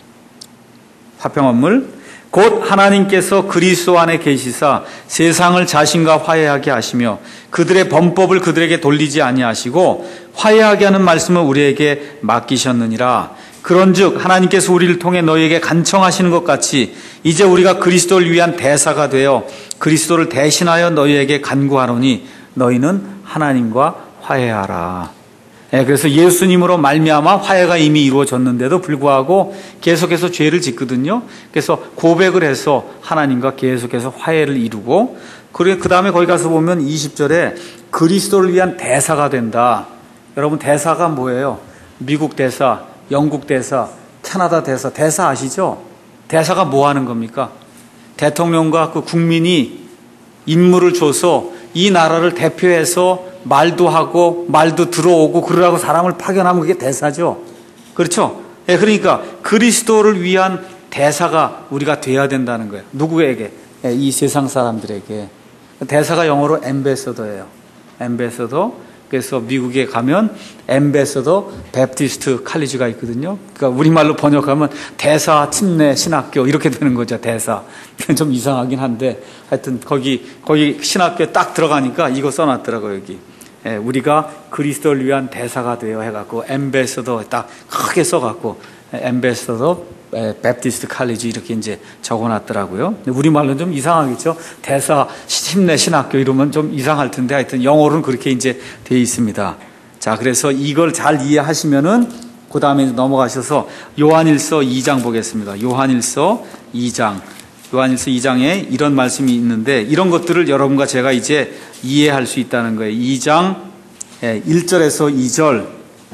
화평 헌물. 곧 하나님께서 그리스도 안에 계시사 세상을 자신과 화해하게 하시며 그들의 범법을 그들에게 돌리지 아니하시고 화해하게 하는 말씀을 우리에게 맡기셨느니라. 그런즉 하나님께서 우리를 통해 너희에게 간청하시는 것 같이 이제 우리가 그리스도를 위한 대사가 되어 그리스도를 대신하여 너희에게 간구하노니 너희는 하나님과 화해하라. 예, 그래서 예수님으로 말미암아 화해가 이미 이루어졌는데도 불구하고 계속해서 죄를 짓거든요. 그래서 고백을 해서 하나님과 계속해서 화해를 이루고, 그리고 그 다음에 거기 가서 보면 이십 절에 그리스도를 위한 대사가 된다. 여러분 대사가 뭐예요? 미국 대사, 영국 대사, 캐나다 대사, 대사 아시죠? 대사가 뭐 하는 겁니까? 대통령과 그 국민이 임무를 줘서 이 나라를 대표해서 말도 하고 말도 들어오고 그러라고 사람을 파견하면 그게 대사죠. 그렇죠? 예, 그러니까 그리스도를 위한 대사가 우리가 돼야 된다는 거예요. 누구에게? 예, 이 세상 사람들에게. 대사가 영어로 엠베서더예요. 엠베서더. 그래서 미국에 가면 엠베서더 베프티스트 칼리지가 있거든요. 그러니까 우리말로 번역하면 대사 침례 신학교 이렇게 되는 거죠. 대사. 좀 이상하긴 한데 하여튼 거기 거기 신학교에 딱 들어가니까 이거 써놨더라고요. 여기. 예, 우리가 그리스도를 위한 대사가 되어 해갖고 엠베서더 딱 크게 써갖고 엠베서더 베프티스트 칼리지 이렇게 이제 적어놨더라고요. 우리말로는 좀 이상하겠죠. 대사 침례 신학교 이러면 좀 이상할 텐데 하여튼 영어로는 그렇게 이제 되어 있습니다. 자, 그래서 이걸 잘 이해하시면은 그 다음에 넘어가셔서 요한일서 이 장 보겠습니다. 요한일서 이 장. 요한일서 이 장에 이런 말씀이 있는데 이런 것들을 여러분과 제가 이제 이해할 수 있다는 거예요. 이 장 일 절에서 이 절.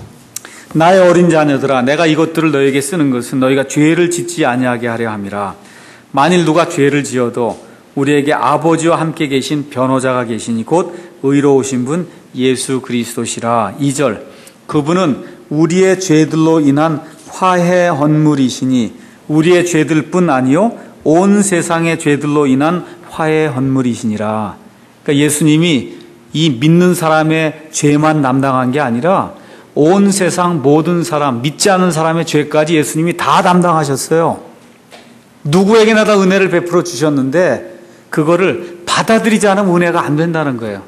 나의 어린 자녀들아 내가 이것들을 너에게 쓰는 것은 너희가 죄를 짓지 아니하게 하려 함이라. 만일 누가 죄를 지어도 우리에게 아버지와 함께 계신 변호자가 계시니 곧 의로우신 분 예수 그리스도시라. 이 절, 그분은 우리의 죄들로 인한 화해 헌물이시니 우리의 죄들뿐 아니요 온 세상의 죄들로 인한 화해 헌물이시니라. 그러니까 예수님이 이 믿는 사람의 죄만 담당한 게 아니라 온 세상 모든 사람, 믿지 않는 사람의 죄까지 예수님이 다 담당하셨어요. 누구에게나 다 은혜를 베풀어 주셨는데 그거를 받아들이지 않으면 은혜가 안 된다는 거예요.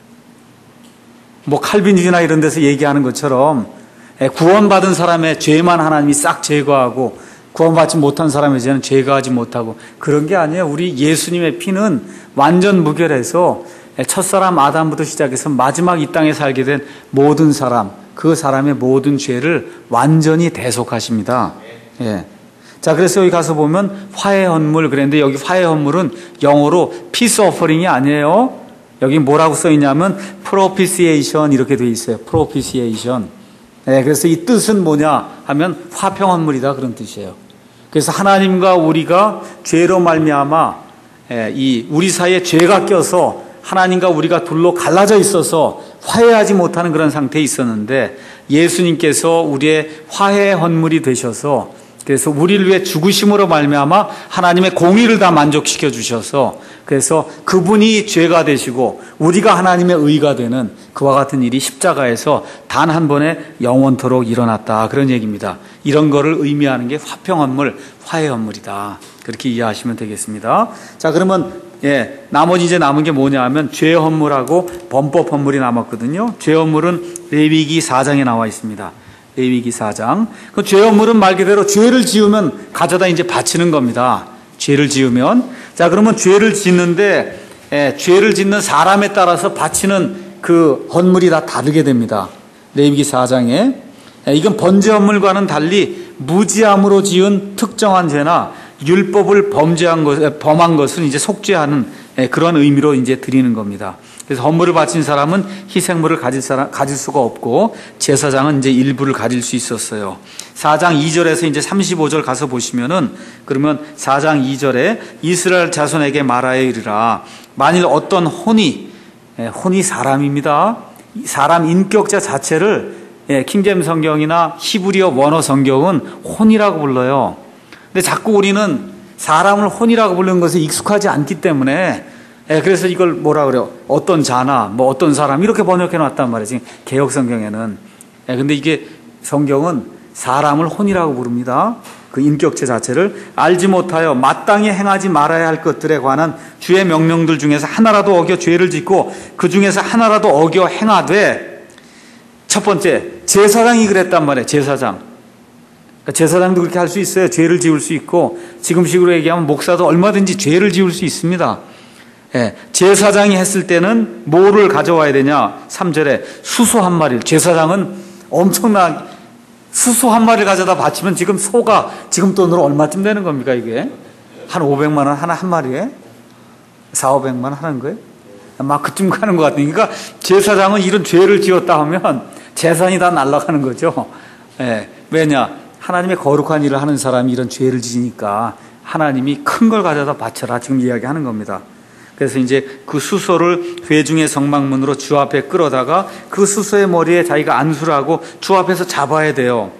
뭐 칼빈주의나 이런 데서 얘기하는 것처럼 구원받은 사람의 죄만 하나님이 싹 제거하고 구원받지 못한 사람의 죄는 제거하지 못하고 그런 게 아니에요. 우리 예수님의 피는 완전 무결해서 첫사람 아담부터 시작해서 마지막 이 땅에 살게 된 모든 사람, 그 사람의 모든 죄를 완전히 대속하십니다. 예. 자, 그래서 여기 가서 보면 화해 헌물 그랬는데 여기 화해 헌물은 영어로 peace offering이 아니에요. 여기 뭐라고 써 있냐면 propitiation 이렇게 돼 있어요. propitiation. 예, 그래서 이 뜻은 뭐냐 하면 화평 헌물이다 그런 뜻이에요. 그래서 하나님과 우리가 죄로 말미암아 예, 이 우리 사이에 죄가 껴서 하나님과 우리가 둘로 갈라져 있어서 화해하지 못하는 그런 상태에 있었는데 예수님께서 우리의 화해 헌물이 되셔서 그래서 우리를 위해 죽으심으로 말미암아 하나님의 공의를 다 만족시켜 주셔서 그래서 그분이 죄가 되시고 우리가 하나님의 의가 되는 그와 같은 일이 십자가에서 단 한 번에 영원토록 일어났다 그런 얘기입니다. 이런 거를 의미하는 게 화평 헌물, 화해 헌물이다. 그렇게 이해하시면 되겠습니다. 자, 그러면 예, 나머지 이제 남은 게 뭐냐 하면 죄 헌물하고 범법 헌물이 남았거든요. 죄 헌물은 레위기 사 장에 나와 있습니다. 레위기 사 장. 그 죄 헌물은 말 그대로 죄를 지으면 가져다 이제 바치는 겁니다. 죄를 지으면. 자, 그러면 죄를 짓는데 예, 죄를 짓는 사람에 따라서 바치는 그 헌물이 다 다르게 됩니다. 레위기 사 장에. 예, 이건 번제 헌물과는 달리 무지함으로 지은 특정한 죄나 율법을 범죄한 것, 범한 것은 이제 속죄하는 그런 의미로 이제 드리는 겁니다. 그래서 헌물을 바친 사람은 희생물을 가질 사람, 가질 수가 없고 제사장은 이제 일부를 가질 수 있었어요. 사 장 이 절에서 이제 삼십오 절 가서 보시면은 그러면 사 장 이 절에 이스라엘 자손에게 말하여 이르라. 만일 어떤 혼이, 혼이 사람입니다. 사람 인격자 자체를 킹제임스 성경이나 히브리어 원어 성경은 혼이라고 불러요. 근데 자꾸 우리는 사람을 혼이라고 부르는 것에 익숙하지 않기 때문에 예, 그래서 이걸 뭐라 그래요? 어떤 자나 뭐 어떤 사람 이렇게 번역해 놨단 말이에요. 개역 성경에는. 예, 근데 이게 성경은 사람을 혼이라고 부릅니다. 그 인격체 자체를 알지 못하여 마땅히 행하지 말아야 할 것들에 관한 주의 명령들 중에서 하나라도 어겨 죄를 짓고 그 중에서 하나라도 어겨 행하되 첫 번째 제사장이 그랬단 말이에요. 제사장. 제사장도 그렇게 할 수 있어요. 죄를 지을 수 있고 지금식으로 얘기하면 목사도 얼마든지 죄를 지을 수 있습니다. 예, 제사장이 했을 때는 뭐를 가져와야 되냐? 삼 절에 수소 한 마리를. 제사장은 엄청난 수소 한 마리를 가져다 바치면 지금 소가 지금 돈으로 얼마쯤 되는 겁니까 이게? 한 오백만 원 하나 한 마리에? 사오백만 원 하는 거예요? 막 그쯤 가는 것 같으니까 그러니까 제사장은 이런 죄를 지었다 하면 재산이 다 날아가는 거죠. 예, 왜냐? 하나님의 거룩한 일을 하는 사람이 이런 죄를 지니까 하나님이 큰 걸 가져다 바쳐라 지금 이야기하는 겁니다. 그래서 이제 그 수소를 회중의 성막문으로 주 앞에 끌어다가 그 수소의 머리에 자기가 안수를 하고 주 앞에서 잡아야 돼요.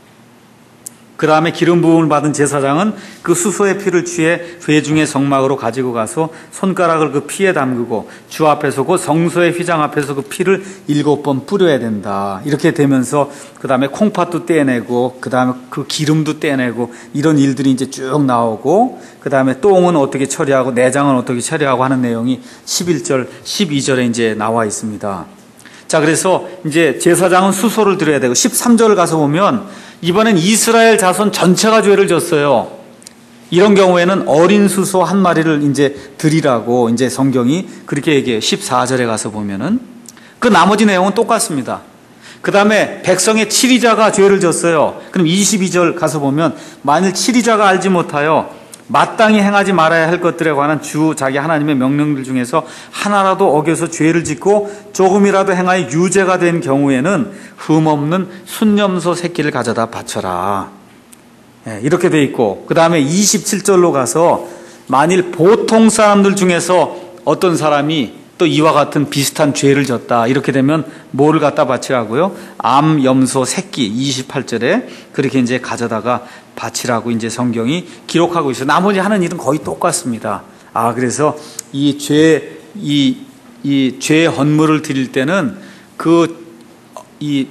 그 다음에 기름 부음을 받은 제사장은 그 수소의 피를 취해 회중의 성막으로 가지고 가서 손가락을 그 피에 담그고 주 앞에서 그 성소의 휘장 앞에서 그 피를 일곱 번 뿌려야 된다. 이렇게 되면서 그 다음에 콩팥도 떼내고 그 다음에 그 기름도 떼내고 이런 일들이 이제 쭉 나오고 그 다음에 똥은 어떻게 처리하고 내장은 어떻게 처리하고 하는 내용이 십일 절, 십이 절에 이제 나와 있습니다. 자, 그래서 이제 제사장은 수소를 드려야 되고 십삼 절을 가서 보면 이번엔 이스라엘 자손 전체가 죄를 졌어요. 이런 경우에는 어린 수소 한 마리를 이제 드리라고 이제 성경이 그렇게 얘기해요. 십사 절에 가서 보면은 그 나머지 내용은 똑같습니다. 그 다음에 백성의 칠이자가 죄를 졌어요. 그럼 이십이 절 가서 보면 만일 칠이자가 알지 못하여 마땅히 행하지 말아야 할 것들에 관한 주 자기 하나님의 명령들 중에서 하나라도 어겨서 죄를 짓고 조금이라도 행하여 유죄가 된 경우에는 흠없는 순념소 새끼를 가져다 바쳐라. 예, 이렇게 돼 있고 그 다음에 이십칠 절로 가서 만일 보통 사람들 중에서 어떤 사람이 또 이와 같은 비슷한 죄를 졌다. 이렇게 되면 뭐를 갖다 바치라고요? 암, 염소, 새끼 이십팔 절에 그렇게 이제 가져다가 바치라고 이제 성경이 기록하고 있어요. 나머지 하는 일은 거의 똑같습니다. 아, 그래서 이 죄, 이, 이 죄 헌물을 드릴 때는 그, 이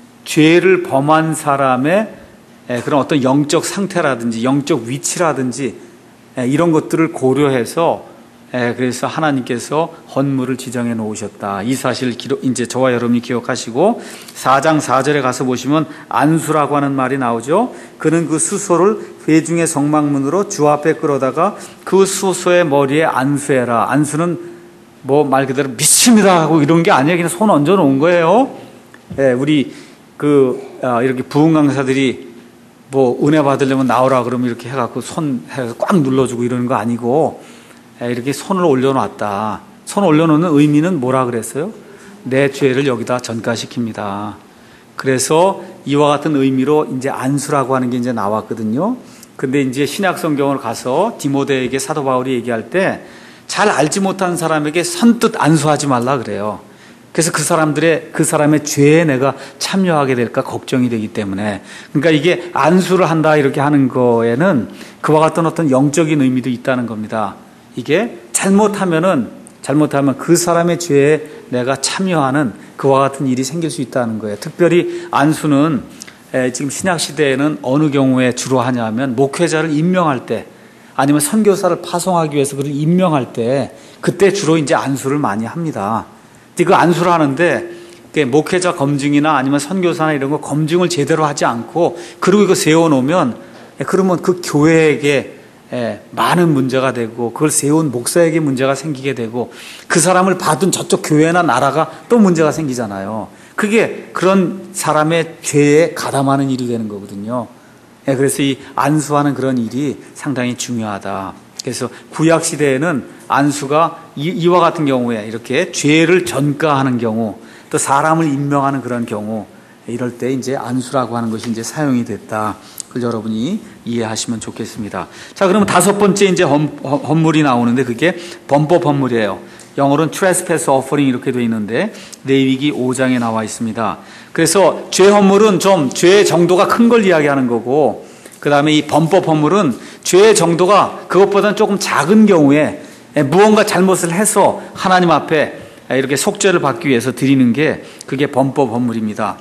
죄를 범한 사람의 그런 어떤 영적 상태라든지 영적 위치라든지 이런 것들을 고려해서 그래서 하나님께서 헌물을 지정해 놓으셨다. 이 사실을 기록, 이제 저와 여러분이 기억하시고 사 장 사 절에 가서 보시면 안수라고 하는 말이 나오죠. 그는 그 수소를 회중의 성막문으로 주 앞에 끌어다가 그 수소의 머리에 안수해라. 안수는 뭐 말 그대로 믿습니다 하고 이런 게 아니에요. 그냥 손 얹어 놓은 거예요. 예, 우리 그 아, 이렇게 부흥 강사들이 뭐 은혜 받으려면 나오라 그러면 이렇게 해갖고 손 해서 꽉 눌러주고 이러는 거 아니고 이렇게 손을 올려놨다. 손 올려놓는 의미는 뭐라 그랬어요? 내 죄를 여기다 전가시킵니다. 그래서 이와 같은 의미로 이제 안수라고 하는 게 이제 나왔거든요. 근데 이제 신약 성경을 가서 디모데에게 사도 바울이 얘기할 때 잘 알지 못하는 사람에게 선뜻 안수하지 말라 그래요. 그래서 그 사람들의, 그 사람의 죄에 내가 참여하게 될까 걱정이 되기 때문에. 그러니까 이게 안수를 한다 이렇게 하는 거에는 그와 같은 어떤 영적인 의미도 있다는 겁니다. 이게 잘못하면은, 잘못하면 그 사람의 죄에 내가 참여하는 그와 같은 일이 생길 수 있다는 거예요. 특별히 안수는 지금 신약 시대에는 어느 경우에 주로 하냐면 목회자를 임명할 때 아니면 선교사를 파송하기 위해서 그를 임명할 때 그때 주로 이제 안수를 많이 합니다. 그 안수를 하는데 목회자 검증이나 아니면 선교사나 이런 거 검증을 제대로 하지 않고 그리고 이거 세워놓으면 그러면 그 교회에게 많은 문제가 되고 그걸 세운 목사에게 문제가 생기게 되고 그 사람을 받은 저쪽 교회나 나라가 또 문제가 생기잖아요. 그게 그런 사람의 죄에 가담하는 일이 되는 거거든요. 그래서 이 안수하는 그런 일이 상당히 중요하다. 그래서 구약 시대에는 안수가 이와 같은 경우에 이렇게 죄를 전가하는 경우 또 사람을 임명하는 그런 경우 이럴 때 이제 안수라고 하는 것이 이제 사용이 됐다. 그걸 여러분이 이해하시면 좋겠습니다. 자, 그러면 다섯 번째 이제 헌, 헌물이 나오는데 그게 범법 헌물이에요. 영어로는 trespass offering 이렇게 되어 있는데 레위기 오 장에 나와 있습니다. 그래서 죄 헌물은 좀 죄의 정도가 큰 걸 이야기하는 거고 그 다음에 이 범법 헌물은 죄의 정도가 그것보다는 조금 작은 경우에 무언가 잘못을 해서 하나님 앞에 이렇게 속죄를 받기 위해서 드리는 게 그게 범법 헌물입니다.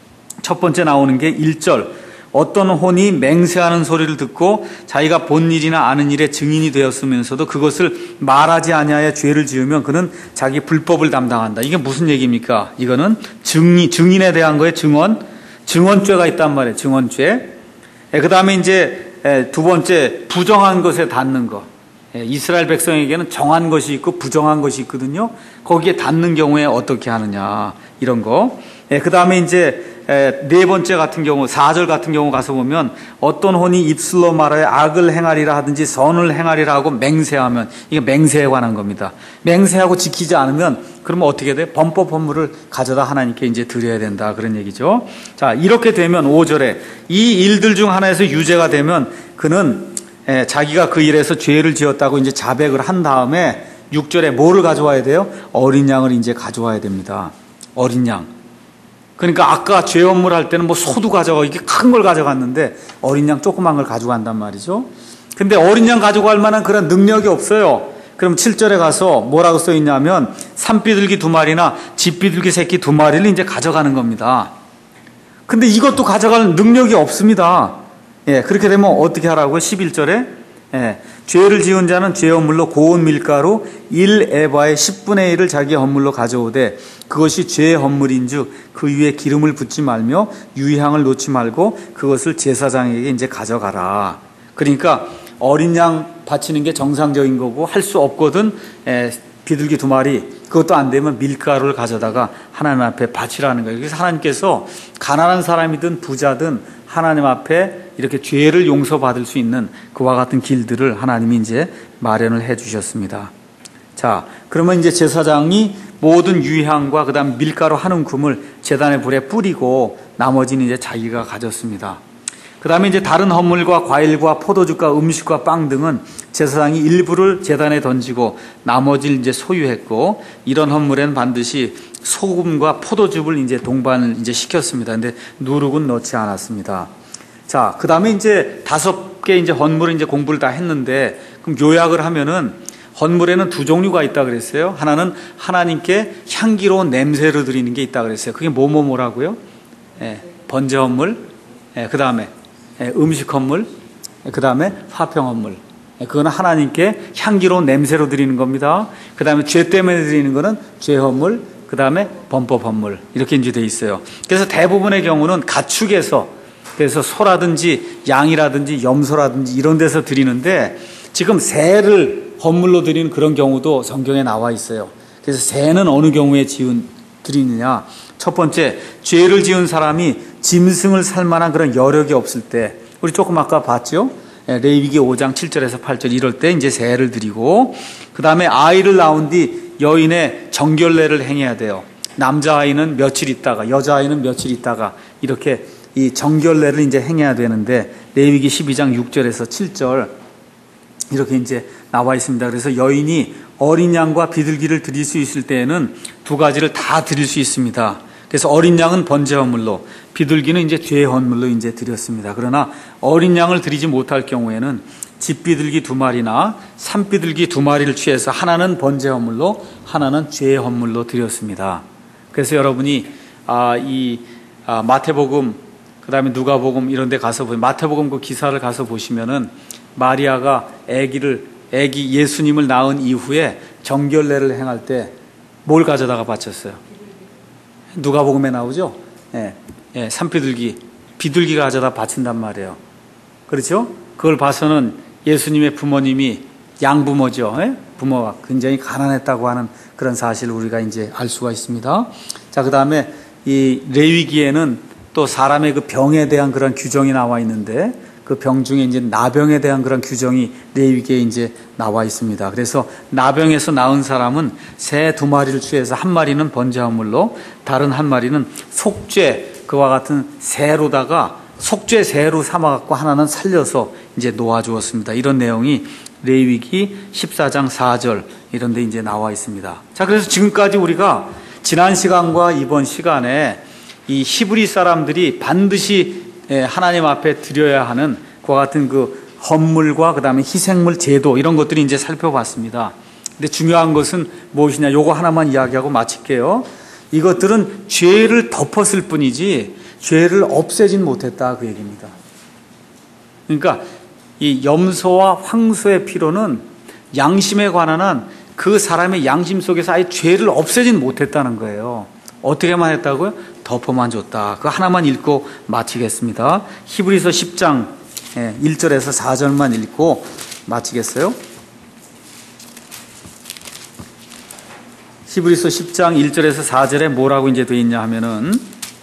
첫 번째 나오는 게 일 절. 어떤 혼이 맹세하는 소리를 듣고 자기가 본 일이나 아는 일의 증인이 되었으면서도 그것을 말하지 아니하여 죄를 지으면 그는 자기 불법을 담당한다. 이게 무슨 얘기입니까? 이거는 증인, 증인에 대한 거에 증언, 증언죄가 있단 말이에요. 증언죄. 그 다음에 이제 두 번째 부정한 것에 닿는 것. 이스라엘 백성에게는 정한 것이 있고 부정한 것이 있거든요. 거기에 닿는 경우에 어떻게 하느냐 이런 거. 그 다음에 이제 네 번째 같은 경우 사 절 같은 경우 가서 보면 어떤 혼이 입술로 말하여 악을 행하리라 하든지 선을 행하리라 하고 맹세하면 이게 맹세에 관한 겁니다. 맹세하고 지키지 않으면 그러면 어떻게 돼? 범법 헌물을 가져다 하나님께 이제 드려야 된다 그런 얘기죠. 자, 이렇게 되면 오 절에 이 일들 중 하나에서 유죄가 되면 그는 자기가 그 일에서 죄를 지었다고 이제 자백을 한 다음에 육 절에 뭐를 가져와야 돼요? 어린 양을 이제 가져와야 됩니다. 어린 양. 그러니까 아까 죄 헌물 할 때는 뭐 소도 가져가 이게 큰 걸 가져갔는데 어린 양 조그만 걸 가져간단 말이죠. 근데 어린 양 가져갈 만한 그런 능력이 없어요. 그럼 칠 절에 가서 뭐라고 써 있냐면 산비둘기 두 마리나 집비둘기 새끼 두 마리를 이제 가져가는 겁니다. 근데 이것도 가져갈 능력이 없습니다. 예, 그렇게 되면 어떻게 하라고요? 십일 절에 예, 죄를 지은 자는 죄 헌물로 고운 밀가루 일 에바의 십분의 일을 자기 헌물로 가져오되 그것이 죄의 헌물인즉 그 위에 기름을 붓지 말며 유향을 놓지 말고 그것을 제사장에게 이제 가져가라. 그러니까 어린 양 바치는 게 정상적인 거고 할 수 없거든. 에, 비둘기 두 마리 그것도 안 되면 밀가루를 가져다가 하나님 앞에 바치라는 거예요. 그래서 하나님께서 가난한 사람이든 부자든 하나님 앞에 이렇게 죄를 용서받을 수 있는 그와 같은 길들을 하나님이 이제 마련을 해 주셨습니다. 자, 그러면 이제 제사장이 모든 유향과 그 다음 밀가루 한 움큼을 제단의 불에 뿌리고 나머지는 이제 자기가 가졌습니다. 그 다음에 이제 다른 헌물과 과일과 포도주과 음식과 빵 등은 제사장이 일부를 제단에 던지고 나머지를 이제 소유했고, 이런 헌물에는 반드시 소금과 포도즙을 이제 동반을 이제 시켰습니다. 근데 누룩은 넣지 않았습니다. 자, 그 다음에 이제 다섯 개 이제 헌물을 이제 공부를 다 했는데, 그럼 요약을 하면은 헌물에는 두 종류가 있다 그랬어요. 하나는 하나님께 향기로운 냄새를 드리는 게 있다 그랬어요. 그게 뭐뭐뭐라고요? 예, 번제 헌물, 예, 그 다음에 예, 음식 헌물, 예, 그 다음에 화평 헌물. 예, 그거는 하나님께 향기로운 냄새로 드리는 겁니다. 그 다음에 죄 때문에 드리는 거는 죄 헌물, 그 다음에 범법 헌물, 이렇게 이제 돼 있어요. 그래서 대부분의 경우는 가축에서, 그래서 소라든지 양이라든지 염소라든지 이런 데서 드리는데, 지금 새를 헌물로 드리는 그런 경우도 성경에 나와 있어요. 그래서 새는 어느 경우에 지은 드리느냐? 첫 번째, 죄를 지은 사람이 짐승을 살 만한 그런 여력이 없을 때, 우리 조금 아까 봤죠? 레위기 오 장 칠 절에서 팔 절, 이럴 때 이제 새를 드리고, 그 다음에 아이를 낳은 뒤 여인의 정결례를 행해야 돼요. 남자아이는 며칠 있다가, 여자아이는 며칠 있다가, 이렇게 이 정결례를 이제 행해야 되는데, 레위기 십이 장 육 절에서 칠 절, 이렇게 이제 나와 있습니다. 그래서 여인이 어린 양과 비둘기를 드릴 수 있을 때에는 두 가지를 다 드릴 수 있습니다. 그래서 어린 양은 번제 헌물로, 비둘기는 이제 죄 헌물로 이제 드렸습니다. 그러나 어린 양을 드리지 못할 경우에는 집비둘기 두 마리나 산비둘기 두 마리를 취해서 하나는 번제 헌물로, 하나는 죄 헌물로 드렸습니다. 그래서 여러분이 아, 이 아, 마태복음, 그 다음에 누가복음 이런 데 가서 보면, 마태복음 그 기사를 가서 보시면은 마리아가 아기를, 아기 예수님을 낳은 이후에 정결례를 행할 때 뭘 가져다가 바쳤어요? 누가복음에 나오죠? 예, 예, 산비둘기, 비둘기가 가져다 바친단 말이에요. 그렇죠? 그걸 봐서는 예수님의 부모님이 양부모죠. 예? 부모가 굉장히 가난했다고 하는 그런 사실을 우리가 이제 알 수가 있습니다. 자, 그 다음에 이 레위기에는 또 사람의 그 병에 대한 그런 규정이 나와 있는데, 그 병 중에 이제 나병에 대한 그런 규정이 레위기에 이제 나와 있습니다. 그래서 나병에서 나은 사람은 새 두 마리를 취해서 한 마리는 번제 헌물로, 다른 한 마리는 속죄, 그와 같은 새로다가 속죄 새로 삼아갖고 하나는 살려서 이제 놓아주었습니다. 이런 내용이 레위기 십사 장 사 절 이런 데 이제 나와 있습니다. 자, 그래서 지금까지 우리가 지난 시간과 이번 시간에 이 히브리 사람들이 반드시 하나님 앞에 드려야 하는 그와 같은 그 헌물과 그 다음에 희생물 제도, 이런 것들이 이제 살펴봤습니다. 근데 중요한 것은 무엇이냐? 요거 하나만 이야기하고 마칠게요. 이것들은 죄를 덮었을 뿐이지 죄를 없애진 못했다, 그 얘기입니다. 그러니까 이 염소와 황소의 피로는 양심에 관한 한 그 사람의 양심 속에서 아예 죄를 없애진 못했다는 거예요. 어떻게만 했다고요? 덮어만 줬다. 그 하나만 읽고 마치겠습니다. 히브리서 십 장 일 절에서 사 절만 읽고 마치겠어요. 히브리서 십 장 일 절에서 사 절에 뭐라고 이제 되어 있냐 하면은,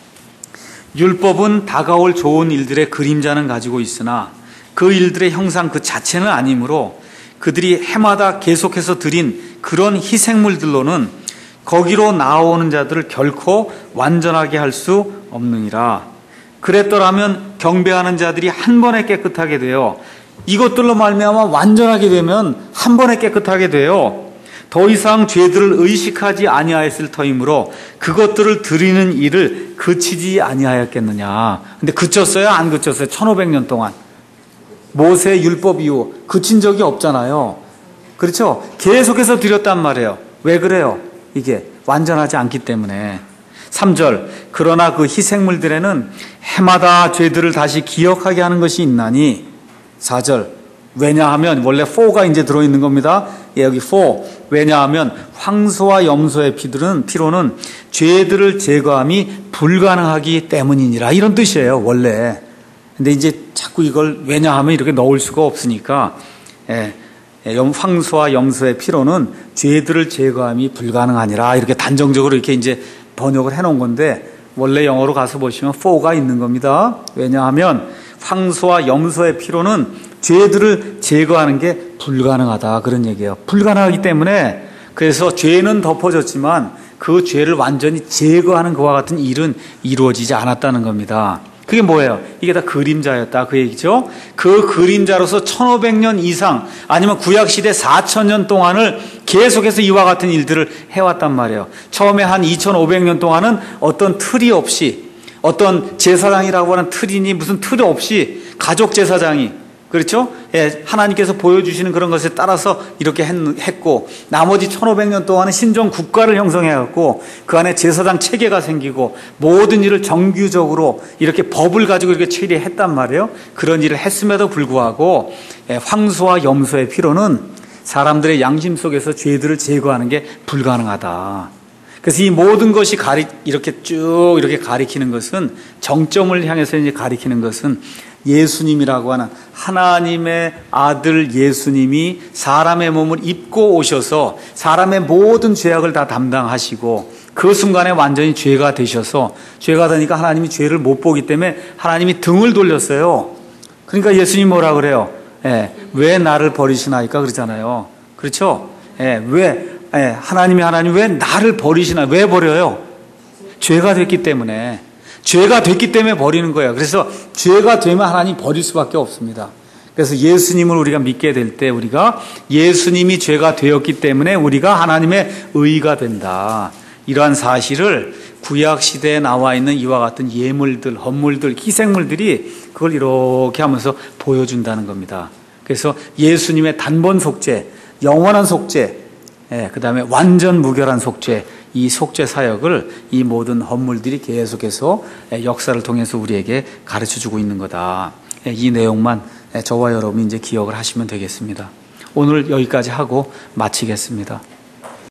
율법은 다가올 좋은 일들의 그림자는 가지고 있으나 그 일들의 형상 그 자체는 아니므로 그들이 해마다 계속해서 드린 그런 희생물들로는 거기로 나오는 자들을 결코 완전하게 할 수 없느니라. 그랬더라면 경배하는 자들이 한 번에 깨끗하게 되어, 이것들로 말미암아 완전하게 되면 한 번에 깨끗하게 되어 더 이상 죄들을 의식하지 아니하였을 터이므로 그것들을 드리는 일을 그치지 아니하였겠느냐. 근데 그쳤어요? 안 그쳤어요? 천오백 년 동안 모세 율법 이후 그친 적이 없잖아요. 그렇죠? 계속해서 드렸단 말이에요. 왜 그래요? 이게 완전하지 않기 때문에. 삼 절, 그러나 그 희생물들에는 해마다 죄들을 다시 기억하게 하는 것이 있나니. 사 절, 왜냐하면, 원래 사가 이제 들어있는 겁니다. 예, 여기 사. 왜냐하면 황소와 염소의 피들은, 피로는 죄들을 제거함이 불가능하기 때문이니라. 이런 뜻이에요, 원래. 근데 이제 자꾸 이걸 왜냐하면 이렇게 넣을 수가 없으니까, 예, 황소와 염소의 피로는 죄들을 제거함이 불가능하니라. 이렇게 단정적으로 이렇게 이제 번역을 해놓은 건데, 원래 영어로 가서 보시면 사가 있는 겁니다. 왜냐하면 황소와 염소의 피로는 죄들을 제거하는 게 불가능하다, 그런 얘기예요. 불가능하기 때문에, 그래서 죄는 덮어졌지만 그 죄를 완전히 제거하는 그와 같은 일은 이루어지지 않았다는 겁니다. 그게 뭐예요? 이게 다 그림자였다 그 얘기죠. 그 그림자로서 천오백 년 이상 아니면 구약시대 사천 년 동안을 계속해서 이와 같은 일들을 해왔단 말이에요. 처음에 한 이천오백 년 동안은 어떤 틀이 없이, 어떤 제사장이라고 하는 틀이니 무슨 틀 없이 가족 제사장이, 그렇죠? 예, 하나님께서 보여주시는 그런 것에 따라서 이렇게 했고, 나머지 천오백 년 동안은 신종 국가를 형성해갖고 그 안에 제사장 체계가 생기고 모든 일을 정규적으로 이렇게 법을 가지고 이렇게 처리했단 말이에요. 그런 일을 했음에도 불구하고 예, 황소와 염소의 피로는 사람들의 양심 속에서 죄들을 제거하는 게 불가능하다. 그래서 이 모든 것이 가리, 이렇게 쭉 이렇게 가리키는 것은, 정점을 향해서 이제 가리키는 것은 예수님이라고 하는 하나님의 아들 예수님이 사람의 몸을 입고 오셔서 사람의 모든 죄악을 다 담당하시고 그 순간에 완전히 죄가 되셔서, 죄가 되니까 하나님이 죄를 못 보기 때문에 하나님이 등을 돌렸어요. 그러니까 예수님이 뭐라 그래요? 예, 왜 나를 버리시나이까 그러잖아요. 그렇죠? 예, 왜 예, 하나님이 하나님 왜 나를 버리시나? 왜 버려요? 죄가 됐기 때문에. 죄가 됐기 때문에 버리는 거예요. 그래서 죄가 되면 하나님 버릴 수밖에 없습니다. 그래서 예수님을 우리가 믿게 될 때 우리가 예수님이 죄가 되었기 때문에 우리가 하나님의 의가 된다. 이러한 사실을 구약시대에 나와 있는 이와 같은 예물들, 헌물들, 희생물들이 그걸 이렇게 하면서 보여준다는 겁니다. 그래서 예수님의 단번 속죄, 영원한 속죄, 예, 그 다음에 완전 무결한 속죄, 이 속죄 사역을 이 모든 헌물들이 계속해서 역사를 통해서 우리에게 가르쳐주고 있는 거다. 이 내용만 저와 여러분이 이제 기억을 하시면 되겠습니다. 오늘 여기까지 하고 마치겠습니다.